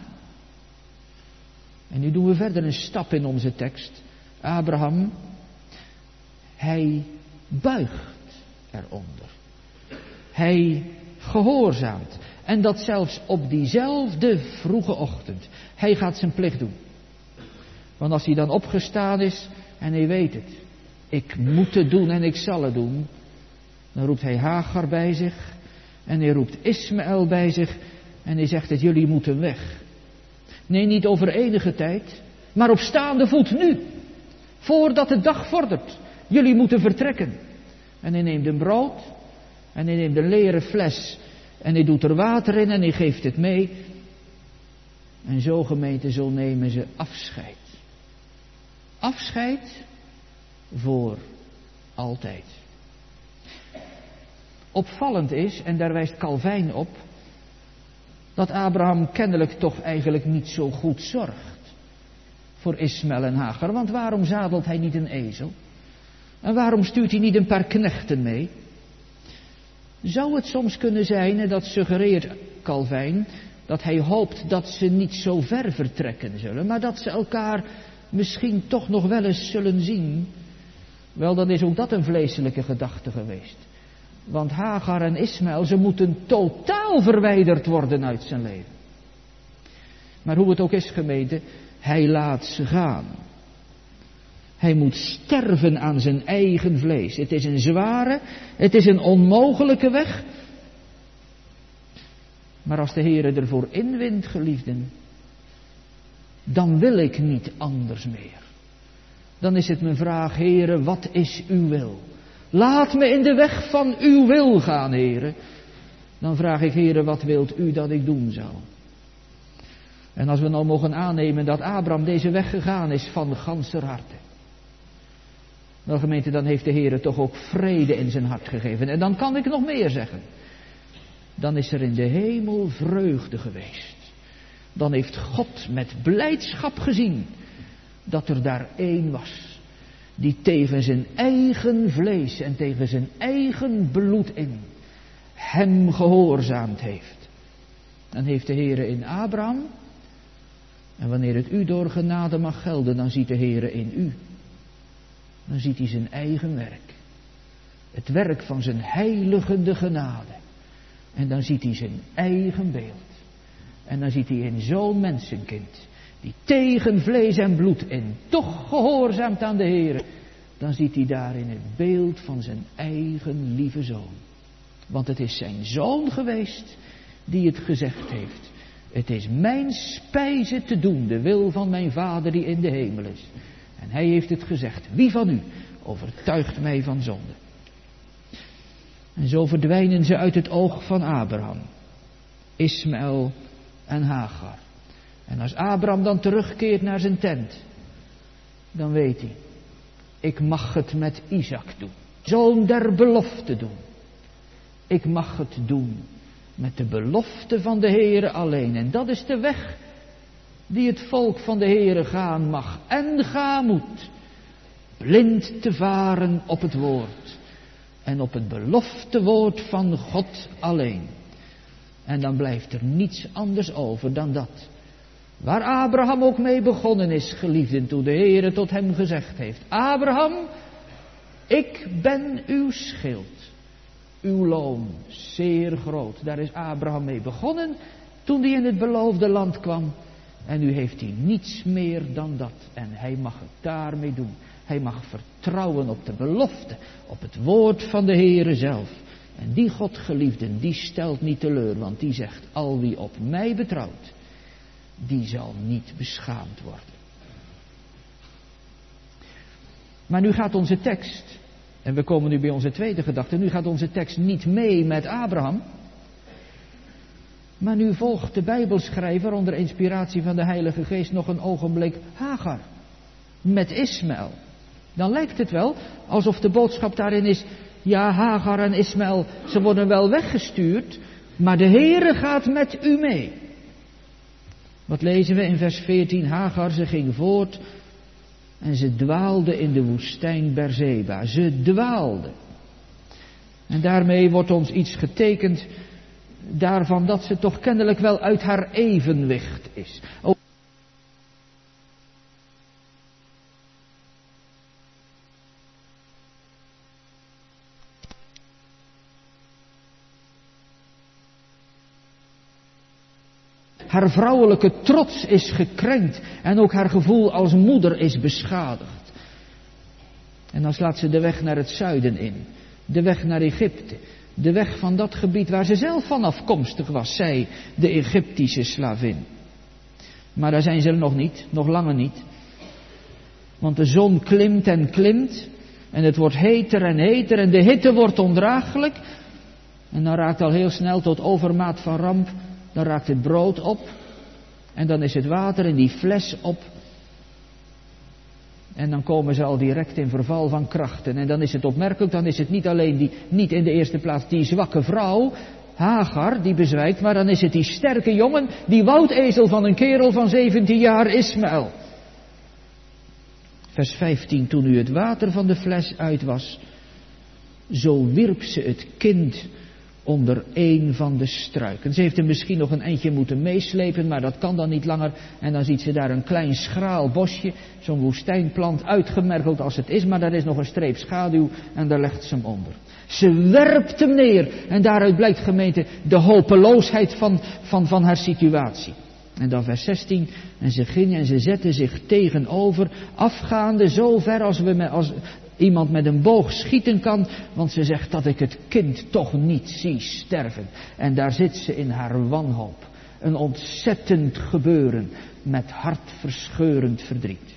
en nu doen we verder een stap in onze tekst. Abraham, hij buigt eronder. Hij gehoorzaamt. En dat zelfs op diezelfde vroege ochtend. Hij gaat zijn plicht doen. Want als hij dan opgestaan is en hij weet het. Ik moet het doen en ik zal het doen. Dan roept hij Hagar bij zich. En hij roept Ismaël bij zich. En hij zegt dat jullie moeten weg. Nee, niet over enige tijd. Maar op staande voet nu. Voordat de dag vordert. Jullie moeten vertrekken. En hij neemt een brood. En hij neemt een leren fles. En hij doet er water in en hij geeft het mee. En zo, gemeente, zo nemen ze afscheid. Afscheid voor altijd. Opvallend is, en daar wijst Calvijn op, dat Abraham kennelijk toch eigenlijk niet zo goed zorgt voor Ismaël en Hagar. Want waarom zadelt hij niet een ezel? En waarom stuurt hij niet een paar knechten mee? Zou het soms kunnen zijn, en dat suggereert Calvijn, dat hij hoopt dat ze niet zo ver vertrekken zullen, maar dat ze elkaar misschien toch nog wel eens zullen zien? Wel, dan is ook dat een vleeselijke gedachte geweest. Want Hagar en Ismaël, ze moeten totaal verwijderd worden uit zijn leven. Maar hoe het ook is, gemeente, hij laat ze gaan. Hij moet sterven aan zijn eigen vlees. Het is een zware, het is een onmogelijke weg. Maar als de Heere ervoor inwint, geliefden, dan wil ik niet anders meer. Dan is het mijn vraag, Heere, wat is uw wil? Laat me in de weg van uw wil gaan, Heere. Dan vraag ik, Heere, wat wilt u dat ik doen zou? En als we nou mogen aannemen dat Abraham deze weg gegaan is van ganser harte. Wel gemeente, dan heeft de Heer toch ook vrede in zijn hart gegeven. En dan kan ik nog meer zeggen. Dan is er in de hemel vreugde geweest. Dan heeft God met blijdschap gezien dat er daar één was die tegen zijn eigen vlees en tegen zijn eigen bloed in hem gehoorzaamd heeft. Dan heeft de Heer in Abraham, en wanneer het u door genade mag gelden, dan ziet de Heer in u. Dan ziet hij zijn eigen werk. Het werk van zijn heiligende genade. En dan ziet hij zijn eigen beeld. En dan ziet hij in zo'n mensenkind, die tegen vlees en bloed in toch gehoorzaamt aan de Heer. Dan ziet hij daarin het beeld van zijn eigen lieve zoon. Want het is zijn zoon geweest die het gezegd heeft. Het is mijn spijze te doen, de wil van mijn Vader die in de hemel is. En hij heeft het gezegd. Wie van u overtuigt mij van zonde? En zo verdwijnen ze uit het oog van Abraham, Ismaël en Hagar. En als Abraham dan terugkeert naar zijn tent, dan weet hij, ik mag het met Isaac doen. Zoon der belofte doen. Ik mag het doen met de belofte van de Heere alleen. En dat is de weg die het volk van de Heere gaan mag en gaan moet. Blind te varen op het woord. En op het beloftewoord van God alleen. En dan blijft er niets anders over dan dat. Waar Abraham ook mee begonnen is, geliefden, toen de Heere tot hem gezegd heeft. Abraham, ik ben uw schild. Uw loon, zeer groot. Daar is Abraham mee begonnen toen hij in het beloofde land kwam. En nu heeft hij niets meer dan dat. En hij mag het daarmee doen. Hij mag vertrouwen op de belofte, op het woord van de Heere zelf. En die God, geliefden, die stelt niet teleur, want die zegt, al wie op mij betrouwt, die zal niet beschaamd worden. Maar nu gaat onze tekst, en we komen nu bij onze tweede gedachte, nu gaat onze tekst niet mee met Abraham. Maar nu volgt de Bijbelschrijver onder inspiratie van de Heilige Geest nog een ogenblik Hagar. Met Ismaël. Dan lijkt het wel alsof de boodschap daarin is, ja, Hagar en Ismaël, ze worden wel weggestuurd, maar de Heere gaat met u mee. Wat lezen we in vers veertien? Hagar, ze ging voort en ze dwaalde in de woestijn Berseba. Ze dwaalde. En daarmee wordt ons iets getekend daarvan dat ze toch kennelijk wel uit haar evenwicht is. O- Haar vrouwelijke trots is gekrenkt en ook haar gevoel als moeder is beschadigd. En dan slaat ze de weg naar het zuiden in, de weg naar Egypte, de weg van dat gebied waar ze zelf van afkomstig was, zij, de Egyptische slavin. Maar daar zijn ze er nog niet, nog langer niet. Want de zon klimt en klimt en het wordt heter en heter en de hitte wordt ondraaglijk. En dan raakt al heel snel tot overmaat van ramp. Dan raakt het brood op. En dan is het water in die fles op. En dan komen ze al direct in verval van krachten. En dan is het opmerkelijk, dan is het niet alleen die, niet in de eerste plaats die zwakke vrouw, Hagar, die bezwijkt. Maar dan is het die sterke jongen, die woudezel van een kerel van zeventien jaar, Ismaël. Vers vijftien, toen nu het water van de fles uit was, zo wierp ze het kind onder een van de struiken. Ze heeft hem misschien nog een eindje moeten meeslepen, maar dat kan dan niet langer. En dan ziet ze daar een klein schraal bosje, zo'n woestijnplant, uitgemergeld als het is, maar daar is nog een streep schaduw en daar legt ze hem onder. Ze werpt hem neer en daaruit blijkt, gemeente, de hopeloosheid van, van, van haar situatie. En dan vers zestien, en ze ging en ze zette zich tegenover, afgaande zo ver als we met, als iemand met een boog schieten kan, want ze zegt dat ik het kind toch niet zie sterven. En daar zit ze in haar wanhoop. Een ontzettend gebeuren met hartverscheurend verdriet.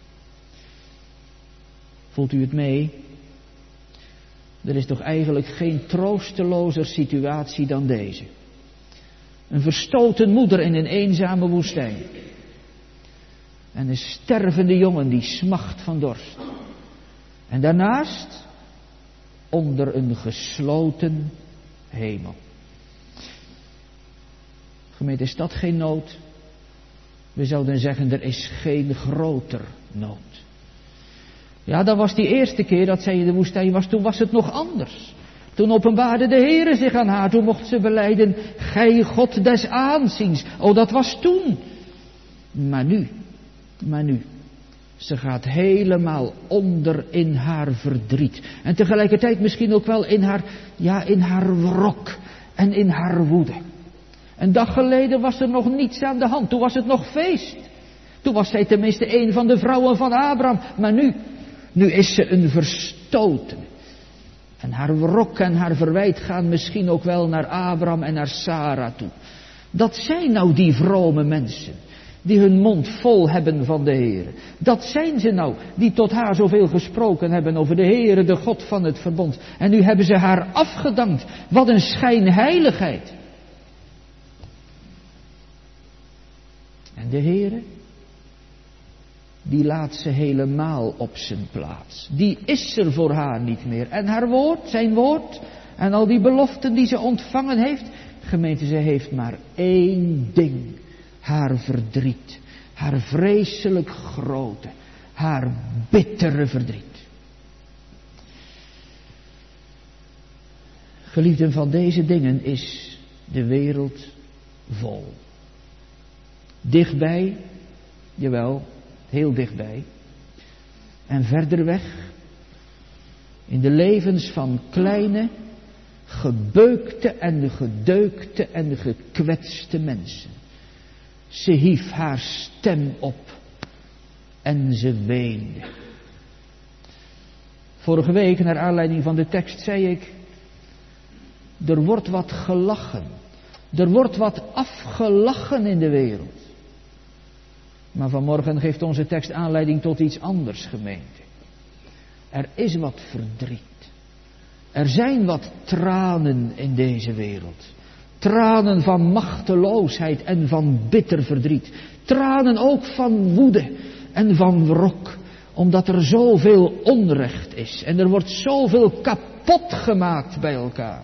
Voelt u het mee? Er is toch eigenlijk geen troostelozer situatie dan deze. Een verstoten moeder in een eenzame woestijn. En een stervende jongen die smacht van dorst. En daarnaast onder een gesloten hemel. Gemeente, is dat geen nood? We zouden zeggen, er is geen groter nood. Ja, dat was die eerste keer dat zij in de woestijn was, toen was het nog anders. Toen openbaarde de Heere zich aan haar, toen mocht ze belijden, gij God des aanziens. Oh, dat was toen. Maar nu, maar nu. Ze gaat helemaal onder in haar verdriet. En tegelijkertijd misschien ook wel in haar, ja, in haar wrok en in haar woede. Een dag geleden was er nog niets aan de hand. Toen was het nog feest. Toen was zij tenminste een van de vrouwen van Abraham. Maar nu, nu is ze een verstotene. En haar wrok en haar verwijt gaan misschien ook wel naar Abraham en naar Sarah toe. Dat zijn nou die vrome mensen. Die hun mond vol hebben van de Heere. Dat zijn ze nou, die tot haar zoveel gesproken hebben over de Heere, de God van het verbond. En nu hebben ze haar afgedankt. Wat een schijnheiligheid. En de Heere, die laat ze helemaal op zijn plaats. Die is er voor haar niet meer. En haar woord, zijn woord, en al die beloften die ze ontvangen heeft. Gemeente, ze heeft maar één ding. Haar verdriet. Haar vreselijk grote. Haar bittere verdriet. Geliefden, van deze dingen is de wereld vol. Dichtbij, jawel, heel dichtbij. En verder weg, in de levens van kleine, gebeukte en gedeukte en gekwetste mensen. Ze hief haar stem op en ze weende. Vorige week, naar aanleiding van de tekst, zei ik, er wordt wat gelachen. Er wordt wat afgelachen in de wereld. Maar vanmorgen geeft onze tekst aanleiding tot iets anders, gemeente. Er is wat verdriet. Er zijn wat tranen in deze wereld. Tranen van machteloosheid en van bitter verdriet. Tranen ook van woede en van wrok. Omdat er zoveel onrecht is. En er wordt zoveel kapot gemaakt bij elkaar.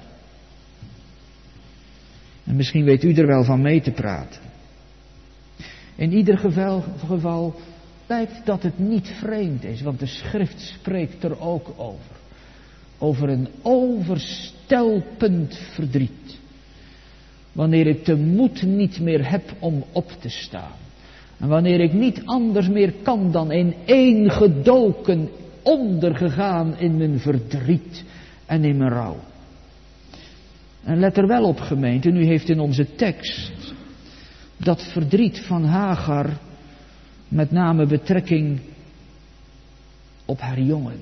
En misschien weet u er wel van mee te praten. In ieder geval, geval blijkt dat het niet vreemd is. Want de schrift spreekt er ook over. Over een overstelpend verdriet. Wanneer ik de moed niet meer heb om op te staan. En wanneer ik niet anders meer kan dan in één gedoken, ondergegaan in mijn verdriet en in mijn rouw. En let er wel op, gemeente, nu heeft in onze tekst dat verdriet van Hagar met name betrekking op haar jongen.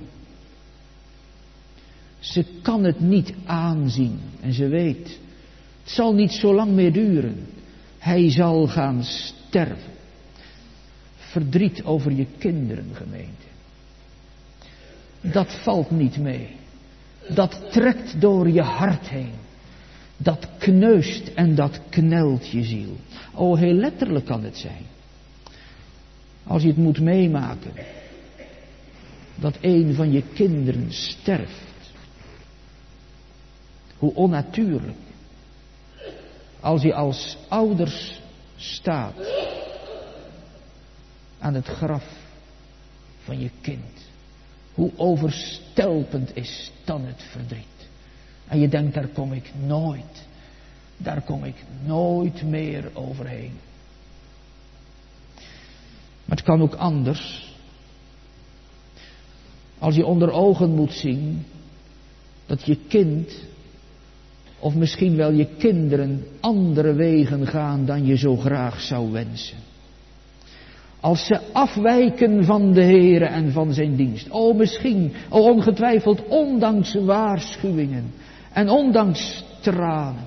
Ze kan het niet aanzien en ze weet, het zal niet zo lang meer duren. Hij zal gaan sterven. Verdriet over je kinderen, gemeente. Dat valt niet mee. Dat trekt door je hart heen. Dat kneust en dat knelt je ziel. O, heel letterlijk kan het zijn. Als je het moet meemaken. Dat een van je kinderen sterft. Hoe onnatuurlijk. Als je als ouders staat. Aan het graf van je kind. Hoe overstelpend is dan het verdriet. En je denkt, daar kom ik nooit. Daar kom ik nooit meer overheen. Maar het kan ook anders. Als je onder ogen moet zien dat je kind, of misschien wel je kinderen, andere wegen gaan dan je zo graag zou wensen. Als ze afwijken van de Heere en van zijn dienst. O, misschien, o ongetwijfeld, ondanks waarschuwingen en ondanks tranen.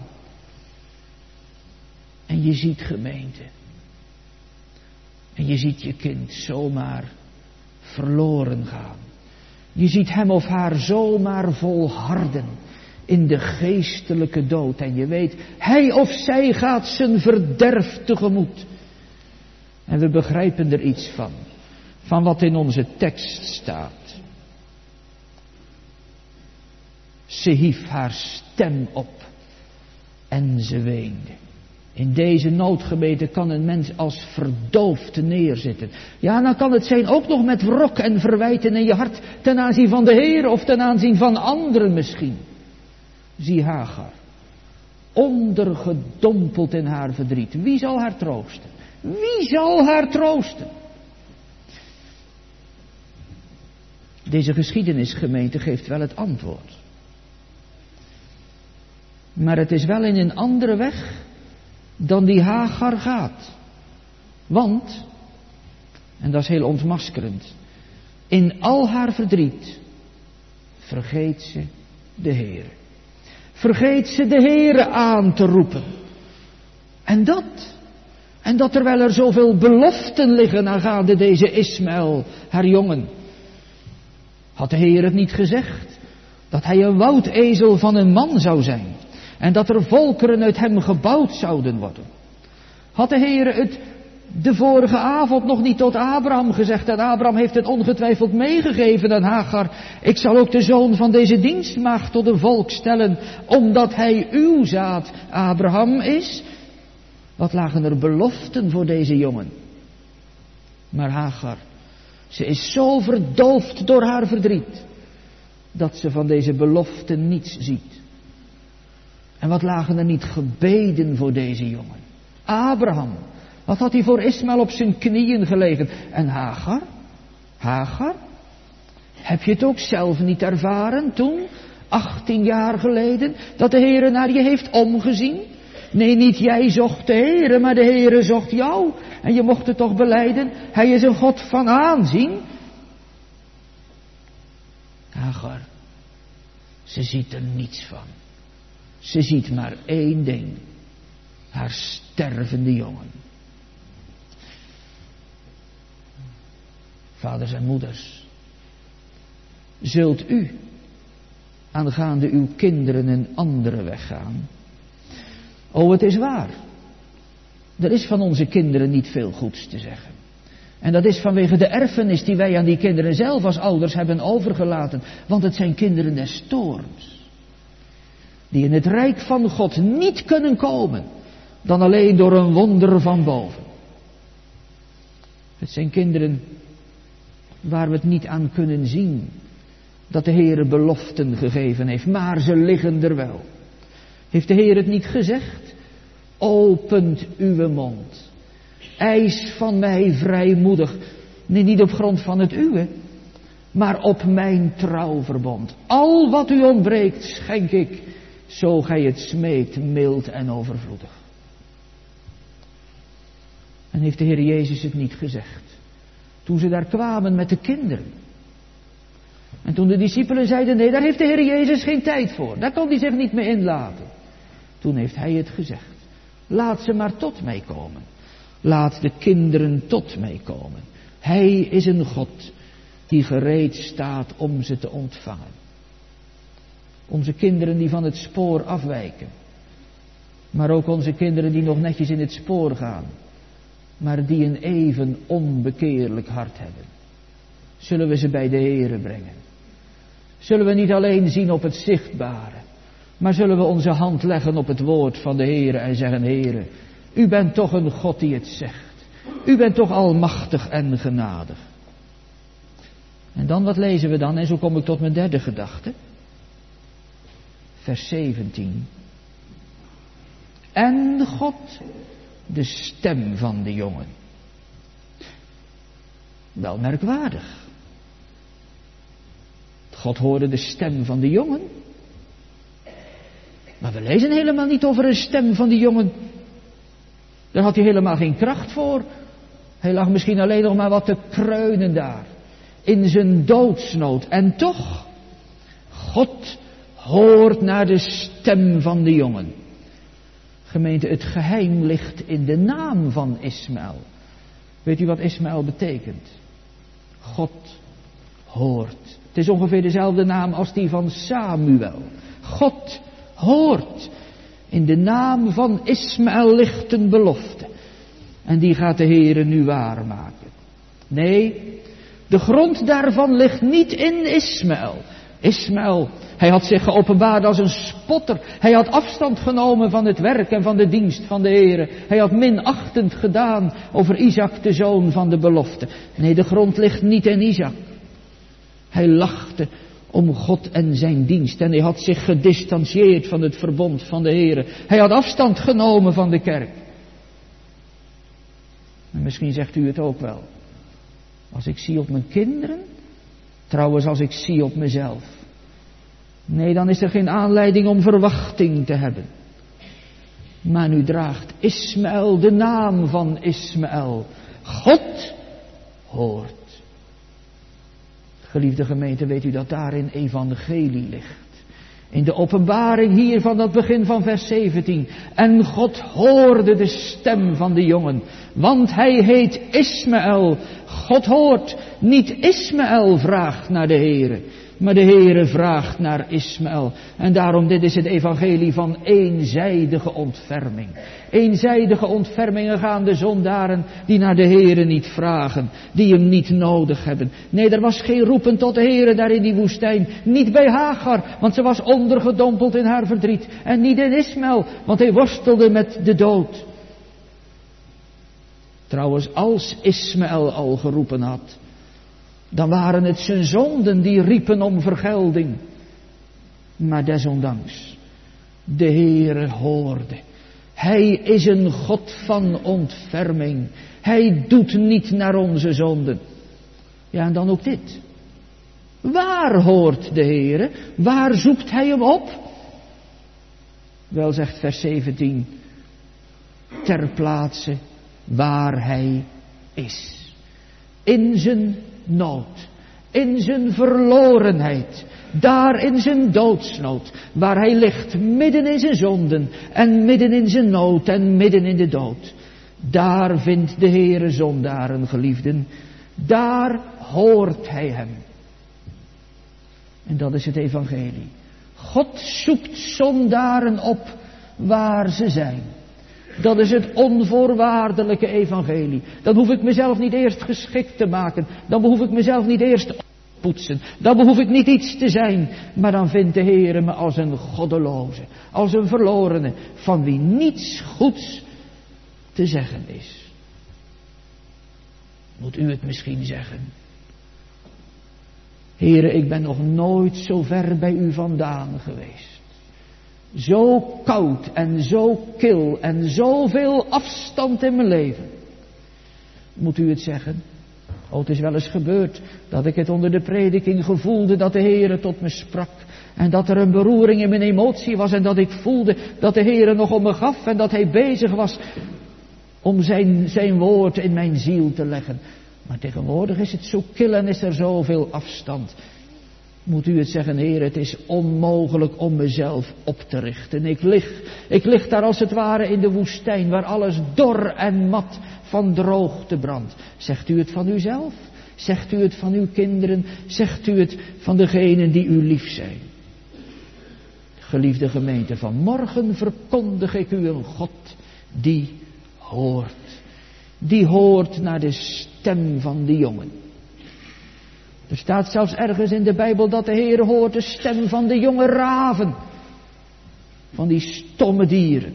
En je ziet, gemeente. En je ziet je kind zomaar verloren gaan. Je ziet hem of haar zomaar volharden in de geestelijke dood. En je weet, hij of zij gaat zijn verderf tegemoet. En we begrijpen er iets van. Van wat in onze tekst staat. Ze hief haar stem op en ze weende. In deze noodgebeten kan een mens als verdoofd neerzitten. Ja, dan kan het zijn ook nog met wrok en verwijten in je hart ten aanzien van de Heer of ten aanzien van anderen misschien. Zie Hagar, ondergedompeld in haar verdriet. Wie zal haar troosten? Wie zal haar troosten? Deze geschiedenisgemeente geeft wel het antwoord. Maar het is wel in een andere weg dan die Hagar gaat. Want, en dat is heel ontmaskerend, in al haar verdriet vergeet ze de Heere. Vergeet ze de Heere aan te roepen. En dat, en dat terwijl er zoveel beloften liggen aangaande deze Ismaël, haar jongen. Had de Heer het niet gezegd dat hij een woudezel van een man zou zijn en dat er volkeren uit hem gebouwd zouden worden? Had de Heer het de vorige avond nog niet tot Abraham gezegd en Abraham heeft het ongetwijfeld meegegeven aan Hagar: ik zal ook de zoon van deze dienstmaagd tot een volk stellen, omdat hij uw zaad Abraham is? Wat lagen er beloften voor deze jongen? Maar Hagar, ze is zo verdoofd door haar verdriet, dat ze van deze beloften niets ziet. En wat lagen er niet gebeden voor deze jongen? Abraham, wat had hij voor Ismaël op zijn knieën gelegen? En Hagar? Hagar? Heb je het ook zelf niet ervaren toen, achttien jaar geleden, dat de Heere naar je heeft omgezien? Nee, niet jij zocht de Heere, maar de Heere zocht jou. En je mocht het toch belijden, hij is een God van aanzien. Hagar, ze ziet er niets van. Ze ziet maar één ding. Haar stervende jongen. Vaders en moeders, zult u aangaande uw kinderen een andere weg gaan? O, het is waar. Er is van onze kinderen niet veel goeds te zeggen. En dat is vanwege de erfenis die wij aan die kinderen zelf als ouders hebben overgelaten. Want het zijn kinderen des toorns. Die in het rijk van God niet kunnen komen dan alleen door een wonder van boven. Het zijn kinderen waar we het niet aan kunnen zien dat de Heere beloften gegeven heeft, maar ze liggen er wel. Heeft de Heer het niet gezegd? Opent uw mond. Eis van mij vrijmoedig. Nee, niet op grond van het uwe, maar op mijn trouwverbond. Al wat u ontbreekt schenk ik, zo gij het smeekt, mild en overvloedig. En heeft de Heer Jezus het niet gezegd? Toen ze daar kwamen met de kinderen. En toen de discipelen zeiden: nee, daar heeft de Heer Jezus geen tijd voor. Daar kan hij zich niet mee inlaten. Toen heeft hij het gezegd. Laat ze maar tot mij komen. Laat de kinderen tot mij komen. Hij is een God die gereed staat om ze te ontvangen. Onze kinderen die van het spoor afwijken. Maar ook onze kinderen die nog netjes in het spoor gaan. Maar die een even onbekeerlijk hart hebben. Zullen we ze bij de Heere brengen? Zullen we niet alleen zien op het zichtbare, maar zullen we onze hand leggen op het woord van de Heere en zeggen: Heere, u bent toch een God die het zegt. U bent toch almachtig en genadig. En dan, wat lezen we dan? En zo kom ik tot mijn derde gedachte. Vers zeventien. En God de stem van de jongen. Wel merkwaardig. God hoorde de stem van de jongen. Maar we lezen helemaal niet over een stem van die jongen. Daar had hij helemaal geen kracht voor. Hij lag misschien alleen nog maar wat te kreunen daar. In zijn doodsnood. En toch, God hoort naar de stem van de jongen. Gemeente, het geheim ligt in de naam van Ismaël. Weet u wat Ismaël betekent? God hoort. Het is ongeveer dezelfde naam als die van Samuel. God hoort. In de naam van Ismaël ligt een belofte. En die gaat de Heere nu waarmaken. Nee, de grond daarvan ligt niet in Ismaël. Ismaël, hij had zich geopenbaard als een spotter. Hij had afstand genomen van het werk en van de dienst van de Heere. Hij had minachtend gedaan over Isaac, de zoon van de belofte. Nee, de grond ligt niet in Isaac. Hij lachte om God en zijn dienst. En hij had zich gedistanceerd van het verbond van de Heere. Hij had afstand genomen van de kerk. En misschien zegt u het ook wel. Als ik zie op mijn kinderen, trouwens als ik zie op mezelf. Nee, dan is er geen aanleiding om verwachting te hebben. Maar nu draagt Ismaël de naam van Ismaël. God hoort. Geliefde gemeente, weet u dat daarin evangelie ligt. In de openbaring hier van dat begin van vers zeventien. En God hoorde de stem van de jongen. Want hij heet Ismaël. God hoort. Niet Ismaël vraagt naar de Heere. Maar de Heere vraagt naar Ismaël. En daarom, dit is het evangelie van eenzijdige ontferming. Eenzijdige ontfermingen gaan de zondaren die naar de Heere niet vragen. Die hem niet nodig hebben. Nee, er was geen roepen tot de Heere daar in die woestijn. Niet bij Hagar, want ze was ondergedompeld in haar verdriet. En niet in Ismaël, want hij worstelde met de dood. Trouwens, als Ismaël al geroepen had, dan waren het zijn zonden die riepen om vergelding. Maar desondanks, de Heere hoorde. Hij is een God van ontferming. Hij doet niet naar onze zonden. Ja, en dan ook dit. Waar hoort de Heere? Waar zoekt hij hem op? Wel, zegt vers zeventien. Ter plaatse waar hij is. In zijn nood. In zijn verlorenheid. Daar in zijn doodsnood. Waar hij ligt midden in zijn zonden. En midden in zijn nood. En midden in de dood. Daar vindt de Heere zondaren, geliefden. Daar hoort hij hem. En dat is het evangelie. God zoekt zondaren op waar ze zijn. Dat is het onvoorwaardelijke evangelie. Dan hoef ik mezelf niet eerst geschikt te maken. Dan behoef ik mezelf niet eerst op te poetsen. Dan behoef ik niet iets te zijn. Maar dan vindt de Heere me als een goddeloze. Als een verlorene. Van wie niets goeds te zeggen is. Moet u het misschien zeggen? Heere, ik ben nog nooit zo ver bij u vandaan geweest. Zo koud en zo kil en zoveel afstand in mijn leven. Moet u het zeggen? Oh, het is wel eens gebeurd dat ik het onder de prediking gevoelde dat de Heere tot me sprak. En dat er een beroering in mijn emotie was en dat ik voelde dat de Heere nog om me gaf en dat hij bezig was om zijn, zijn woord in mijn ziel te leggen. Maar tegenwoordig is het zo kil en is er zoveel afstand. Moet u het zeggen, Heer, het is onmogelijk om mezelf op te richten. Ik lig, ik lig daar als het ware in de woestijn, waar alles dor en mat van droogte brandt. Zegt u het van uzelf? Zegt u het van uw kinderen? Zegt u het van degenen die u lief zijn? Geliefde gemeente, vanmorgen verkondig ik u een God die hoort. Die hoort naar de stem van de jongen. Er staat zelfs ergens in de Bijbel dat de Heer hoort de stem van de jonge raven. Van die stomme dieren.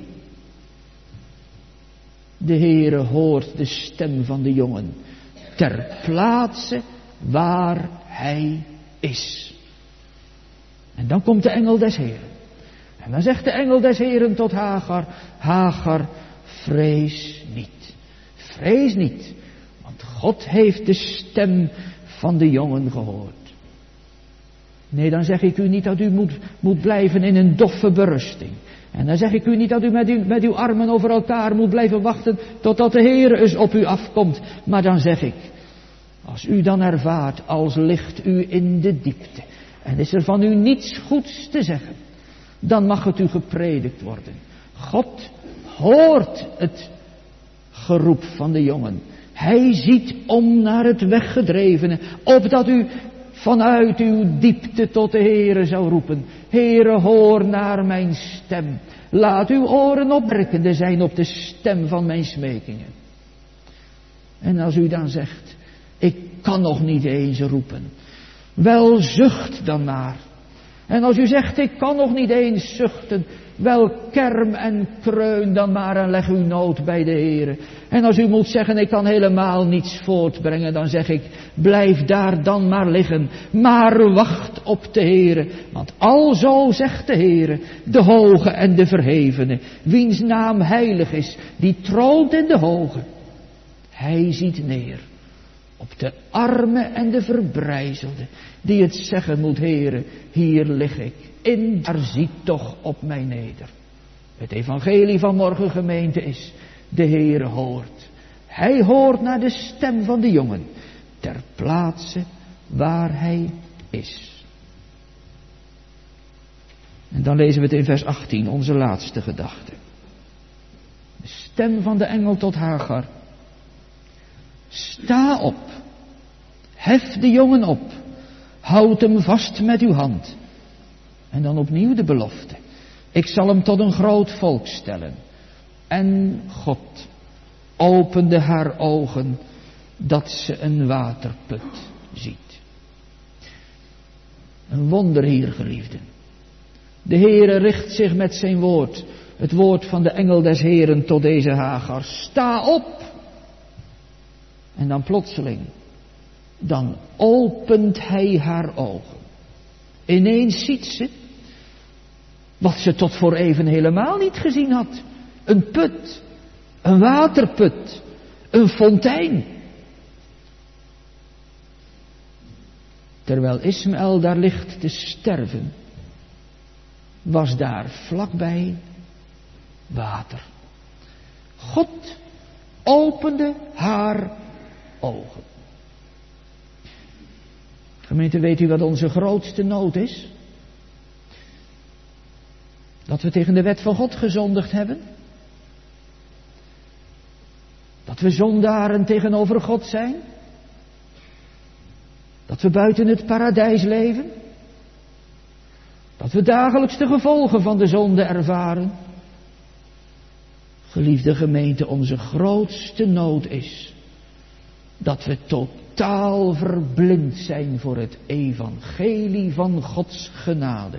De Heer hoort de stem van de jongen. Ter plaatse waar hij is. En dan komt de engel des Heeren. En dan zegt de engel des Heeren tot Hagar. Hagar, vrees niet. Vrees niet. Want God heeft de stem van de jongen gehoord. Nee, dan zeg ik u niet dat u moet, moet blijven in een doffe berusting. En dan zeg ik u niet dat u met, u met uw armen over elkaar moet blijven wachten totdat de Heer eens op u afkomt. Maar dan zeg ik, als u dan ervaart, als ligt u in de diepte en is er van u niets goeds te zeggen, dan mag het u gepredikt worden. God hoort het geroep van de jongen. Hij ziet om naar het weggedrevene, opdat u vanuit uw diepte tot de Heere zou roepen. Heere, hoor naar mijn stem. Laat uw oren opmerkende zijn op de stem van mijn smekingen. En als u dan zegt, ik kan nog niet eens roepen. Wel, zucht dan maar. En als u zegt, ik kan nog niet eens zuchten, wel kerm en kreun dan maar en leg uw nood bij de Heere. En als u moet zeggen, ik kan helemaal niets voortbrengen, dan zeg ik, blijf daar dan maar liggen, maar wacht op de Heere. Want alzo zegt de Heere, de hoge en de verhevene, wiens naam heilig is, die troont in de hoge. Hij ziet neer op de arme en de verbrijzelde, die het zeggen moet, Heere, hier lig ik. In daar ziet toch op mij neder. Het evangelie van morgen gemeente is, de Heere hoort. Hij hoort naar de stem van de jongen, ter plaatse waar hij is. En dan lezen we het in vers achttien, onze laatste gedachte. De stem van de engel tot Hagar. Sta op, hef de jongen op, houd hem vast met uw hand. En dan opnieuw de belofte. Ik zal hem tot een groot volk stellen. En God opende haar ogen dat ze een waterput ziet. Een wonder hier, geliefden. De Heere richt zich met zijn woord, het woord van de engel des Heeren tot deze Hagar. Sta op! En dan plotseling, dan opent hij haar ogen. Ineens ziet ze wat ze tot voor even helemaal niet gezien had. Een put, een waterput, een fontein. Terwijl Ismaël daar ligt te sterven, was daar vlakbij water. God opende haar ogen. Gemeente, weet u wat onze grootste nood is? Dat we tegen de wet van God gezondigd hebben. Dat we zondaren tegenover God zijn. Dat we buiten het paradijs leven. Dat we dagelijks de gevolgen van de zonde ervaren. Geliefde gemeente, onze grootste nood is dat we totaal verblind zijn voor het evangelie van Gods genade.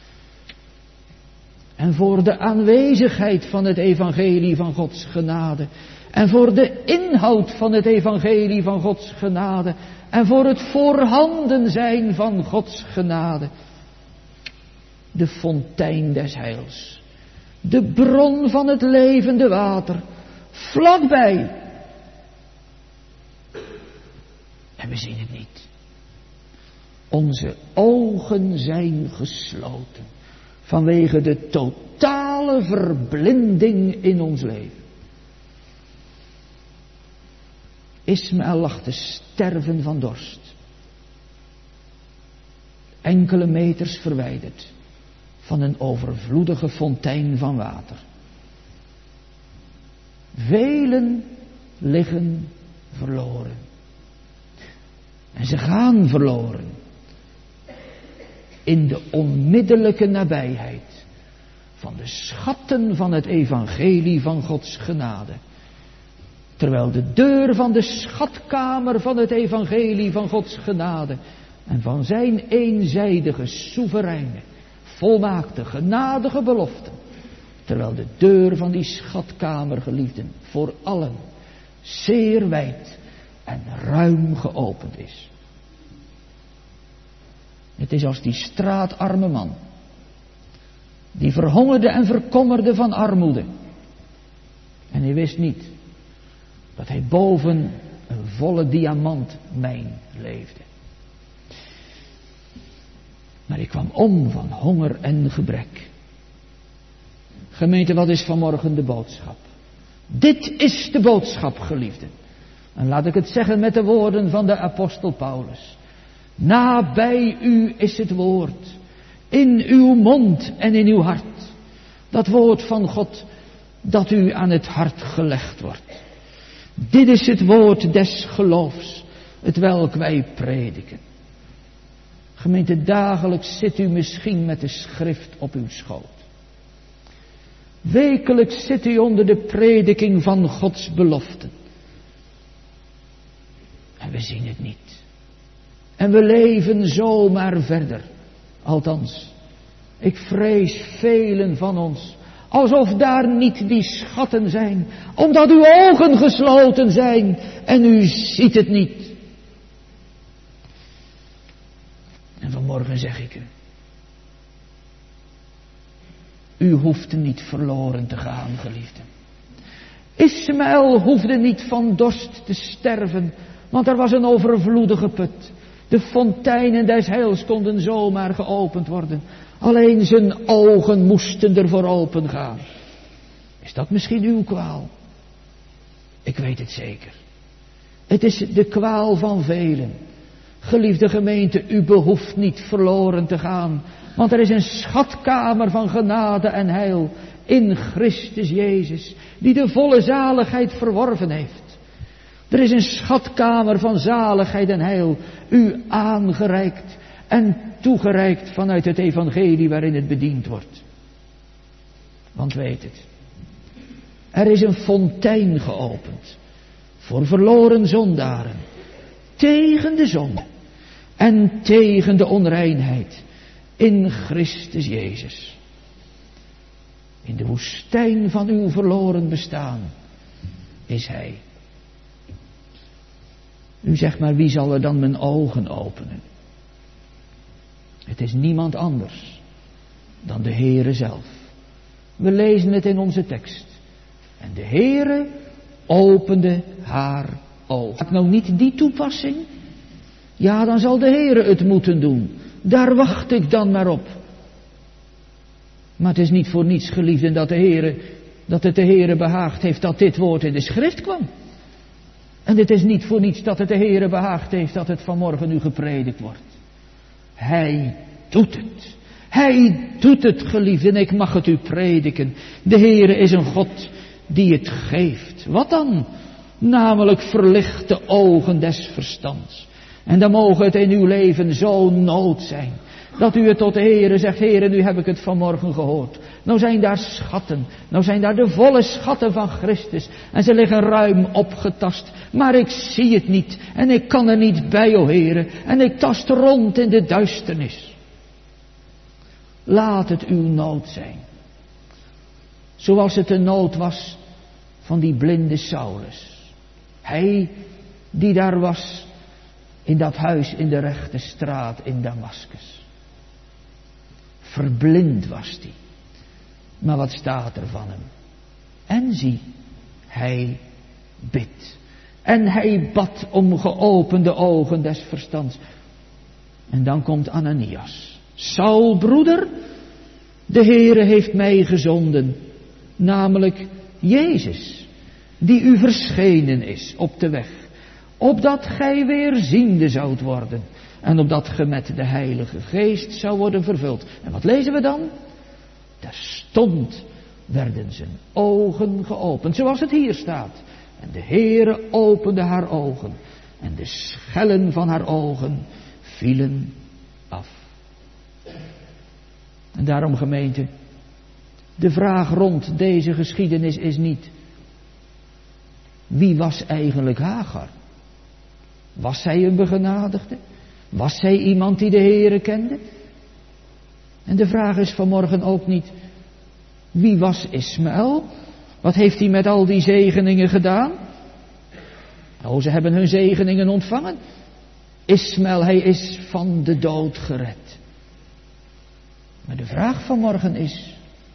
En voor de aanwezigheid van het evangelie van Gods genade. En voor de inhoud van het evangelie van Gods genade. En voor het voorhanden zijn van Gods genade. De fontein des heils. De bron van het levende water. Vlakbij. En we zien het niet. Onze ogen zijn gesloten. Vanwege de totale verblinding in ons leven. Ismaël lag te sterven van dorst. Enkele meters verwijderd van een overvloedige fontein van water. Velen liggen verloren. En ze gaan verloren. In de onmiddellijke nabijheid van de schatten van het evangelie van Gods genade. Terwijl de deur van de schatkamer van het evangelie van Gods genade en van zijn eenzijdige, soevereine, volmaakte, genadige beloften. Terwijl de deur van die schatkamer, geliefden, voor allen zeer wijd en ruim geopend is. Het is als die straatarme man, die verhongerde en verkommerde van armoede. En hij wist niet dat hij boven een volle diamantmijn leefde. Maar ik kwam om van honger en gebrek. Gemeente, wat is vanmorgen de boodschap? Dit is de boodschap, geliefden. En laat ik het zeggen met de woorden van de apostel Paulus. Nabij u is het woord, in uw mond en in uw hart. Dat woord van God dat u aan het hart gelegd wordt. Dit is het woord des geloofs, het welk wij prediken. Gemeente, dagelijks zit u misschien met de schrift op uw schoot. Wekelijks zit u onder de prediking van Gods beloften. En we zien het niet. En we leven zomaar verder. Althans, Ik vrees velen van ons, alsof daar niet die schatten zijn, omdat uw ogen gesloten zijn en u ziet het niet. En vanmorgen zeg ik u, u hoeft niet verloren te gaan, geliefden. Ismaël hoefde niet van dorst te sterven, want er was een overvloedige put. De fonteinen des heils konden zomaar geopend worden. Alleen zijn ogen moesten ervoor open gaan. Is dat misschien uw kwaal? Ik weet het zeker. Het is de kwaal van velen. Geliefde gemeente, u behoeft niet verloren te gaan. Want er is een schatkamer van genade en heil in Christus Jezus, die de volle zaligheid verworven heeft. Er is een schatkamer van zaligheid en heil, u aangereikt en toegereikt vanuit het evangelie waarin het bediend wordt. Want weet het, er is een fontein geopend voor verloren zondaren, tegen de zonde en tegen de onreinheid in Christus Jezus. In de woestijn van uw verloren bestaan is Hij. U zegt maar, wie zal er dan mijn ogen openen? Het is niemand anders dan de Heere zelf. We lezen het in onze tekst. En de Heere opende haar ogen. Maak nou niet die toepassing? Ja, dan zal de Heere het moeten doen. Daar wacht ik dan maar op. Maar het is niet voor niets, geliefden, dat de Heere, dat het de Heere behaagd heeft dat dit woord in de schrift kwam. En het is niet voor niets dat het de Heere behaagd heeft dat het vanmorgen nu gepredikt wordt. Hij doet het. Hij doet het, geliefden, ik mag het u prediken. De Heere is een God die het geeft. Wat dan? Namelijk verlichte ogen des verstands. En dan mogen het in uw leven zo nood zijn, dat u het tot de Heere zegt, Heere, nu heb ik het vanmorgen gehoord. Nou zijn daar schatten, nou zijn daar de volle schatten van Christus. En ze liggen ruim opgetast, maar ik zie het niet. En ik kan er niet bij, o Heere. En ik tast rond in de duisternis. Laat het uw nood zijn. Zoals het de nood was van die blinde Saulus. Hij die daar was in dat huis in de rechte straat in Damaskus. Verblind was hij. Maar wat staat er van hem? En zie, hij bidt. En hij bad om geopende ogen des verstands. En dan komt Ananias. Saul, broeder, de Heere heeft mij gezonden. Namelijk Jezus, die u verschenen is op de weg. Opdat gij weer ziende zoudt worden. En opdat ge met de Heilige Geest zou worden vervuld. En wat lezen we dan? Terstond werden zijn ogen geopend, zoals het hier staat. En de Heere opende haar ogen. En de schellen van haar ogen vielen af. En daarom, gemeente, de vraag rond deze geschiedenis is niet: wie was eigenlijk Hagar? Was zij een begenadigde? Was zij iemand die de Heere kende? En de vraag is vanmorgen ook niet: wie was Ismaël? Wat heeft hij met al die zegeningen gedaan? Oh, ze hebben hun zegeningen ontvangen. Ismaël, hij is van de dood gered. Maar de vraag vanmorgen is: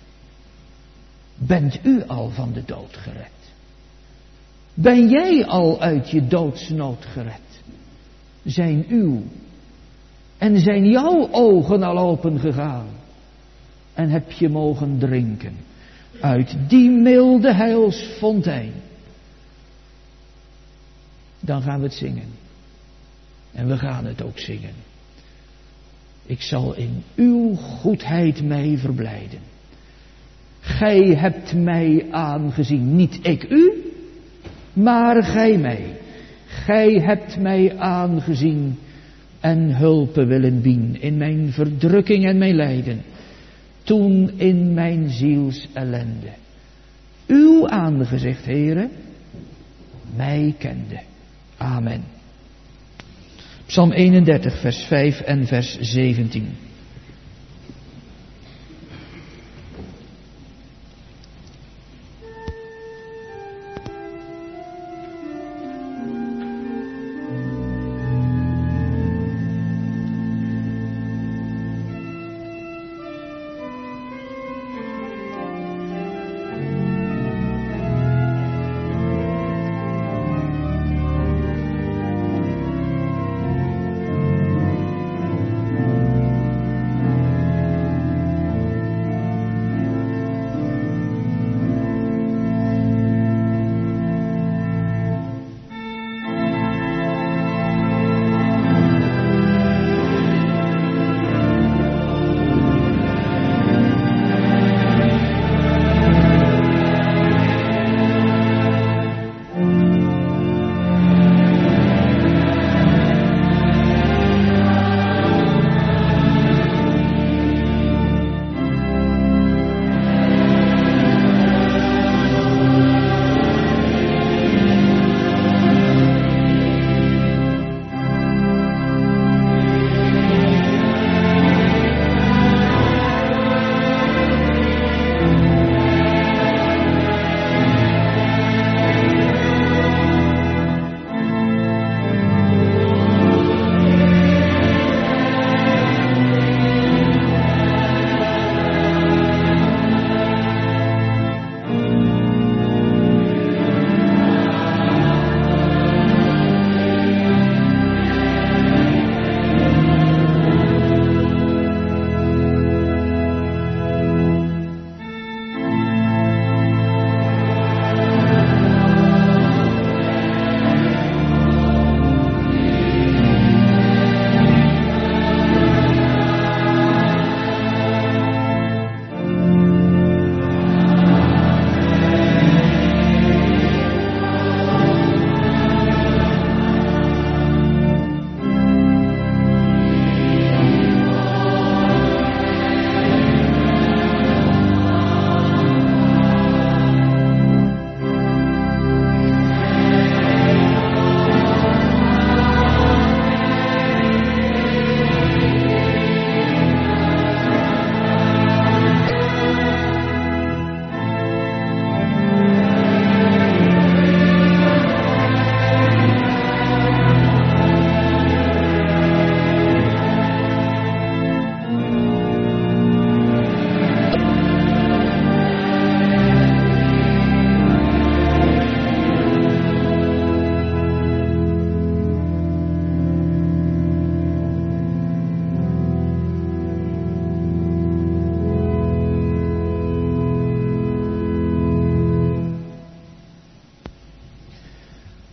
bent u al van de dood gered? Ben jij al uit je doodsnood gered? Zijn uw en zijn jouw ogen al open gegaan? En heb je mogen drinken uit die milde heilsfontein? Dan gaan we het zingen. En we gaan het ook zingen. Ik zal in uw goedheid mij verblijden. Gij hebt mij aangezien, niet ik u, maar gij mij. Gij hebt mij aangezien en hulpen willen bieden in mijn verdrukking en mijn lijden. Toen in mijn ziels ellende. Uw aangezicht, Heere, mij kende. Amen. Psalm eenendertig, vers vijf en vers zeventien.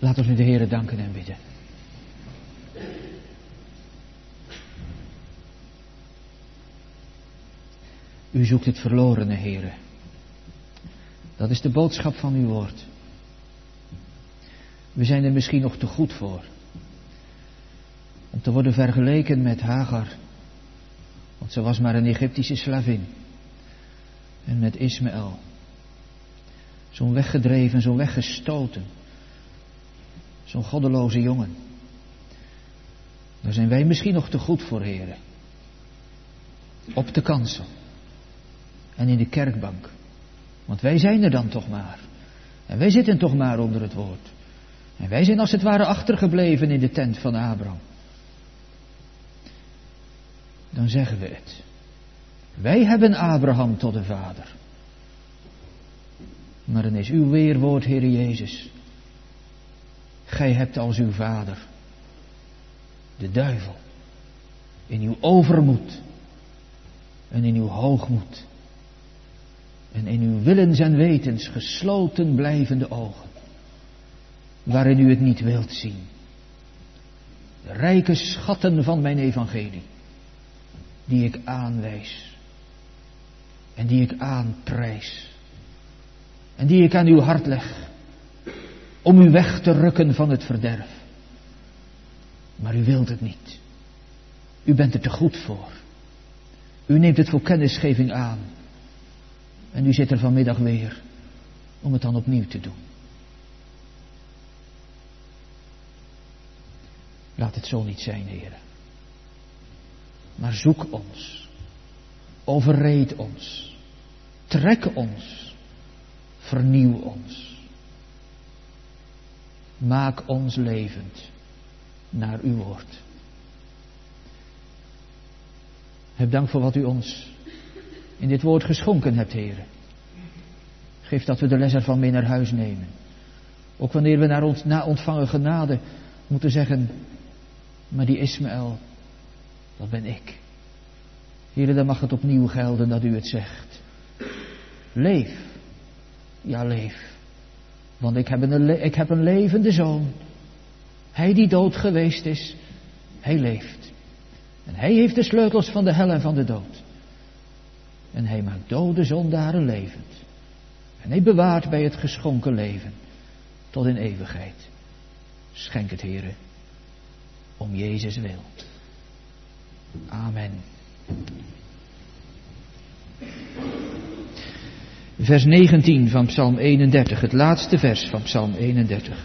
Laten we met de Heere danken en bidden. U zoekt het verlorene, Heere. Dat is de boodschap van uw woord. We zijn er misschien nog te goed voor. Om te worden vergeleken met Hagar. Want ze was maar een Egyptische slavin. En met Ismaël. Zo'n weggedreven, zo'n weggestoten. Zo'n goddeloze jongen. Daar zijn wij misschien nog te goed voor, Heere. Op de kansel. En in de kerkbank. Want wij zijn er dan toch maar. En wij zitten toch maar onder het woord. En wij zijn als het ware achtergebleven in de tent van Abraham. Dan zeggen we het. Wij hebben Abraham tot de vader. Maar dan is uw weerwoord, Heere Jezus. Gij hebt als uw vader de duivel in uw overmoed en in uw hoogmoed en in uw willens en wetens gesloten blijvende ogen, waarin u het niet wilt zien. De rijke schatten van mijn evangelie, die ik aanwijs en die ik aanprijs en die ik aan uw hart leg, om u weg te rukken van het verderf. Maar u wilt het niet. U bent er te goed voor. U neemt het voor kennisgeving aan. En u zit er vanmiddag weer om het dan opnieuw te doen. Laat het zo niet zijn, Heere. Maar zoek ons. Overreed ons. Trek ons. Vernieuw ons. Maak ons levend naar uw woord. Heb dank voor wat u ons in dit woord geschonken hebt, Heere. Geef dat we de les ervan mee naar huis nemen. Ook wanneer we naar ons, na ontvangen genade moeten zeggen, maar die Ismaël, dat ben ik. Heere, dan mag het opnieuw gelden dat u het zegt. Leef. Ja, leef. Want ik heb, een, ik heb een levende zoon. Hij die dood geweest is, hij leeft. En hij heeft de sleutels van de hel en van de dood. En hij maakt dode zondaren levend. En hij bewaart bij het geschonken leven tot in eeuwigheid. Schenk het, Heere, om Jezus wil. Amen. Vers negentien van Psalm eenendertig, het laatste vers van Psalm eenendertig.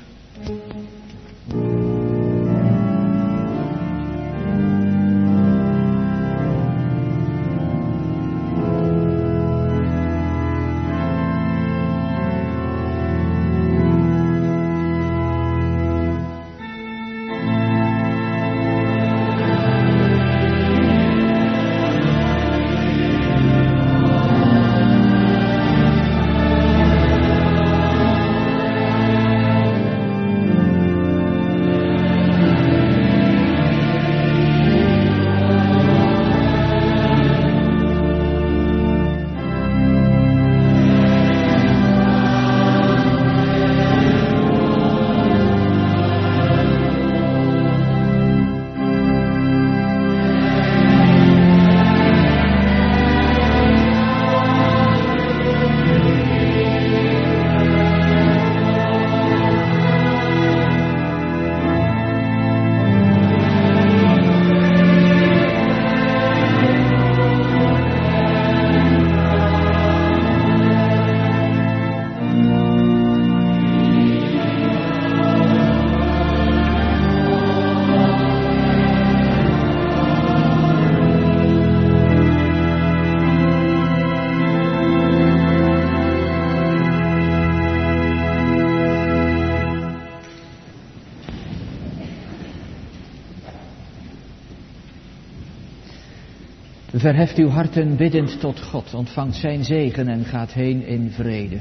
Verheft uw harten biddend tot God, ontvangt zijn zegen en gaat heen in vrede.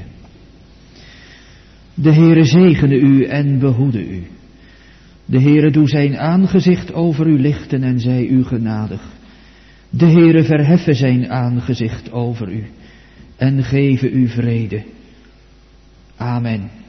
De Heere zegene u en behoede u. De Heere doe zijn aangezicht over u lichten en zij u genadig. De Heere verheffe zijn aangezicht over u en geven u vrede. Amen.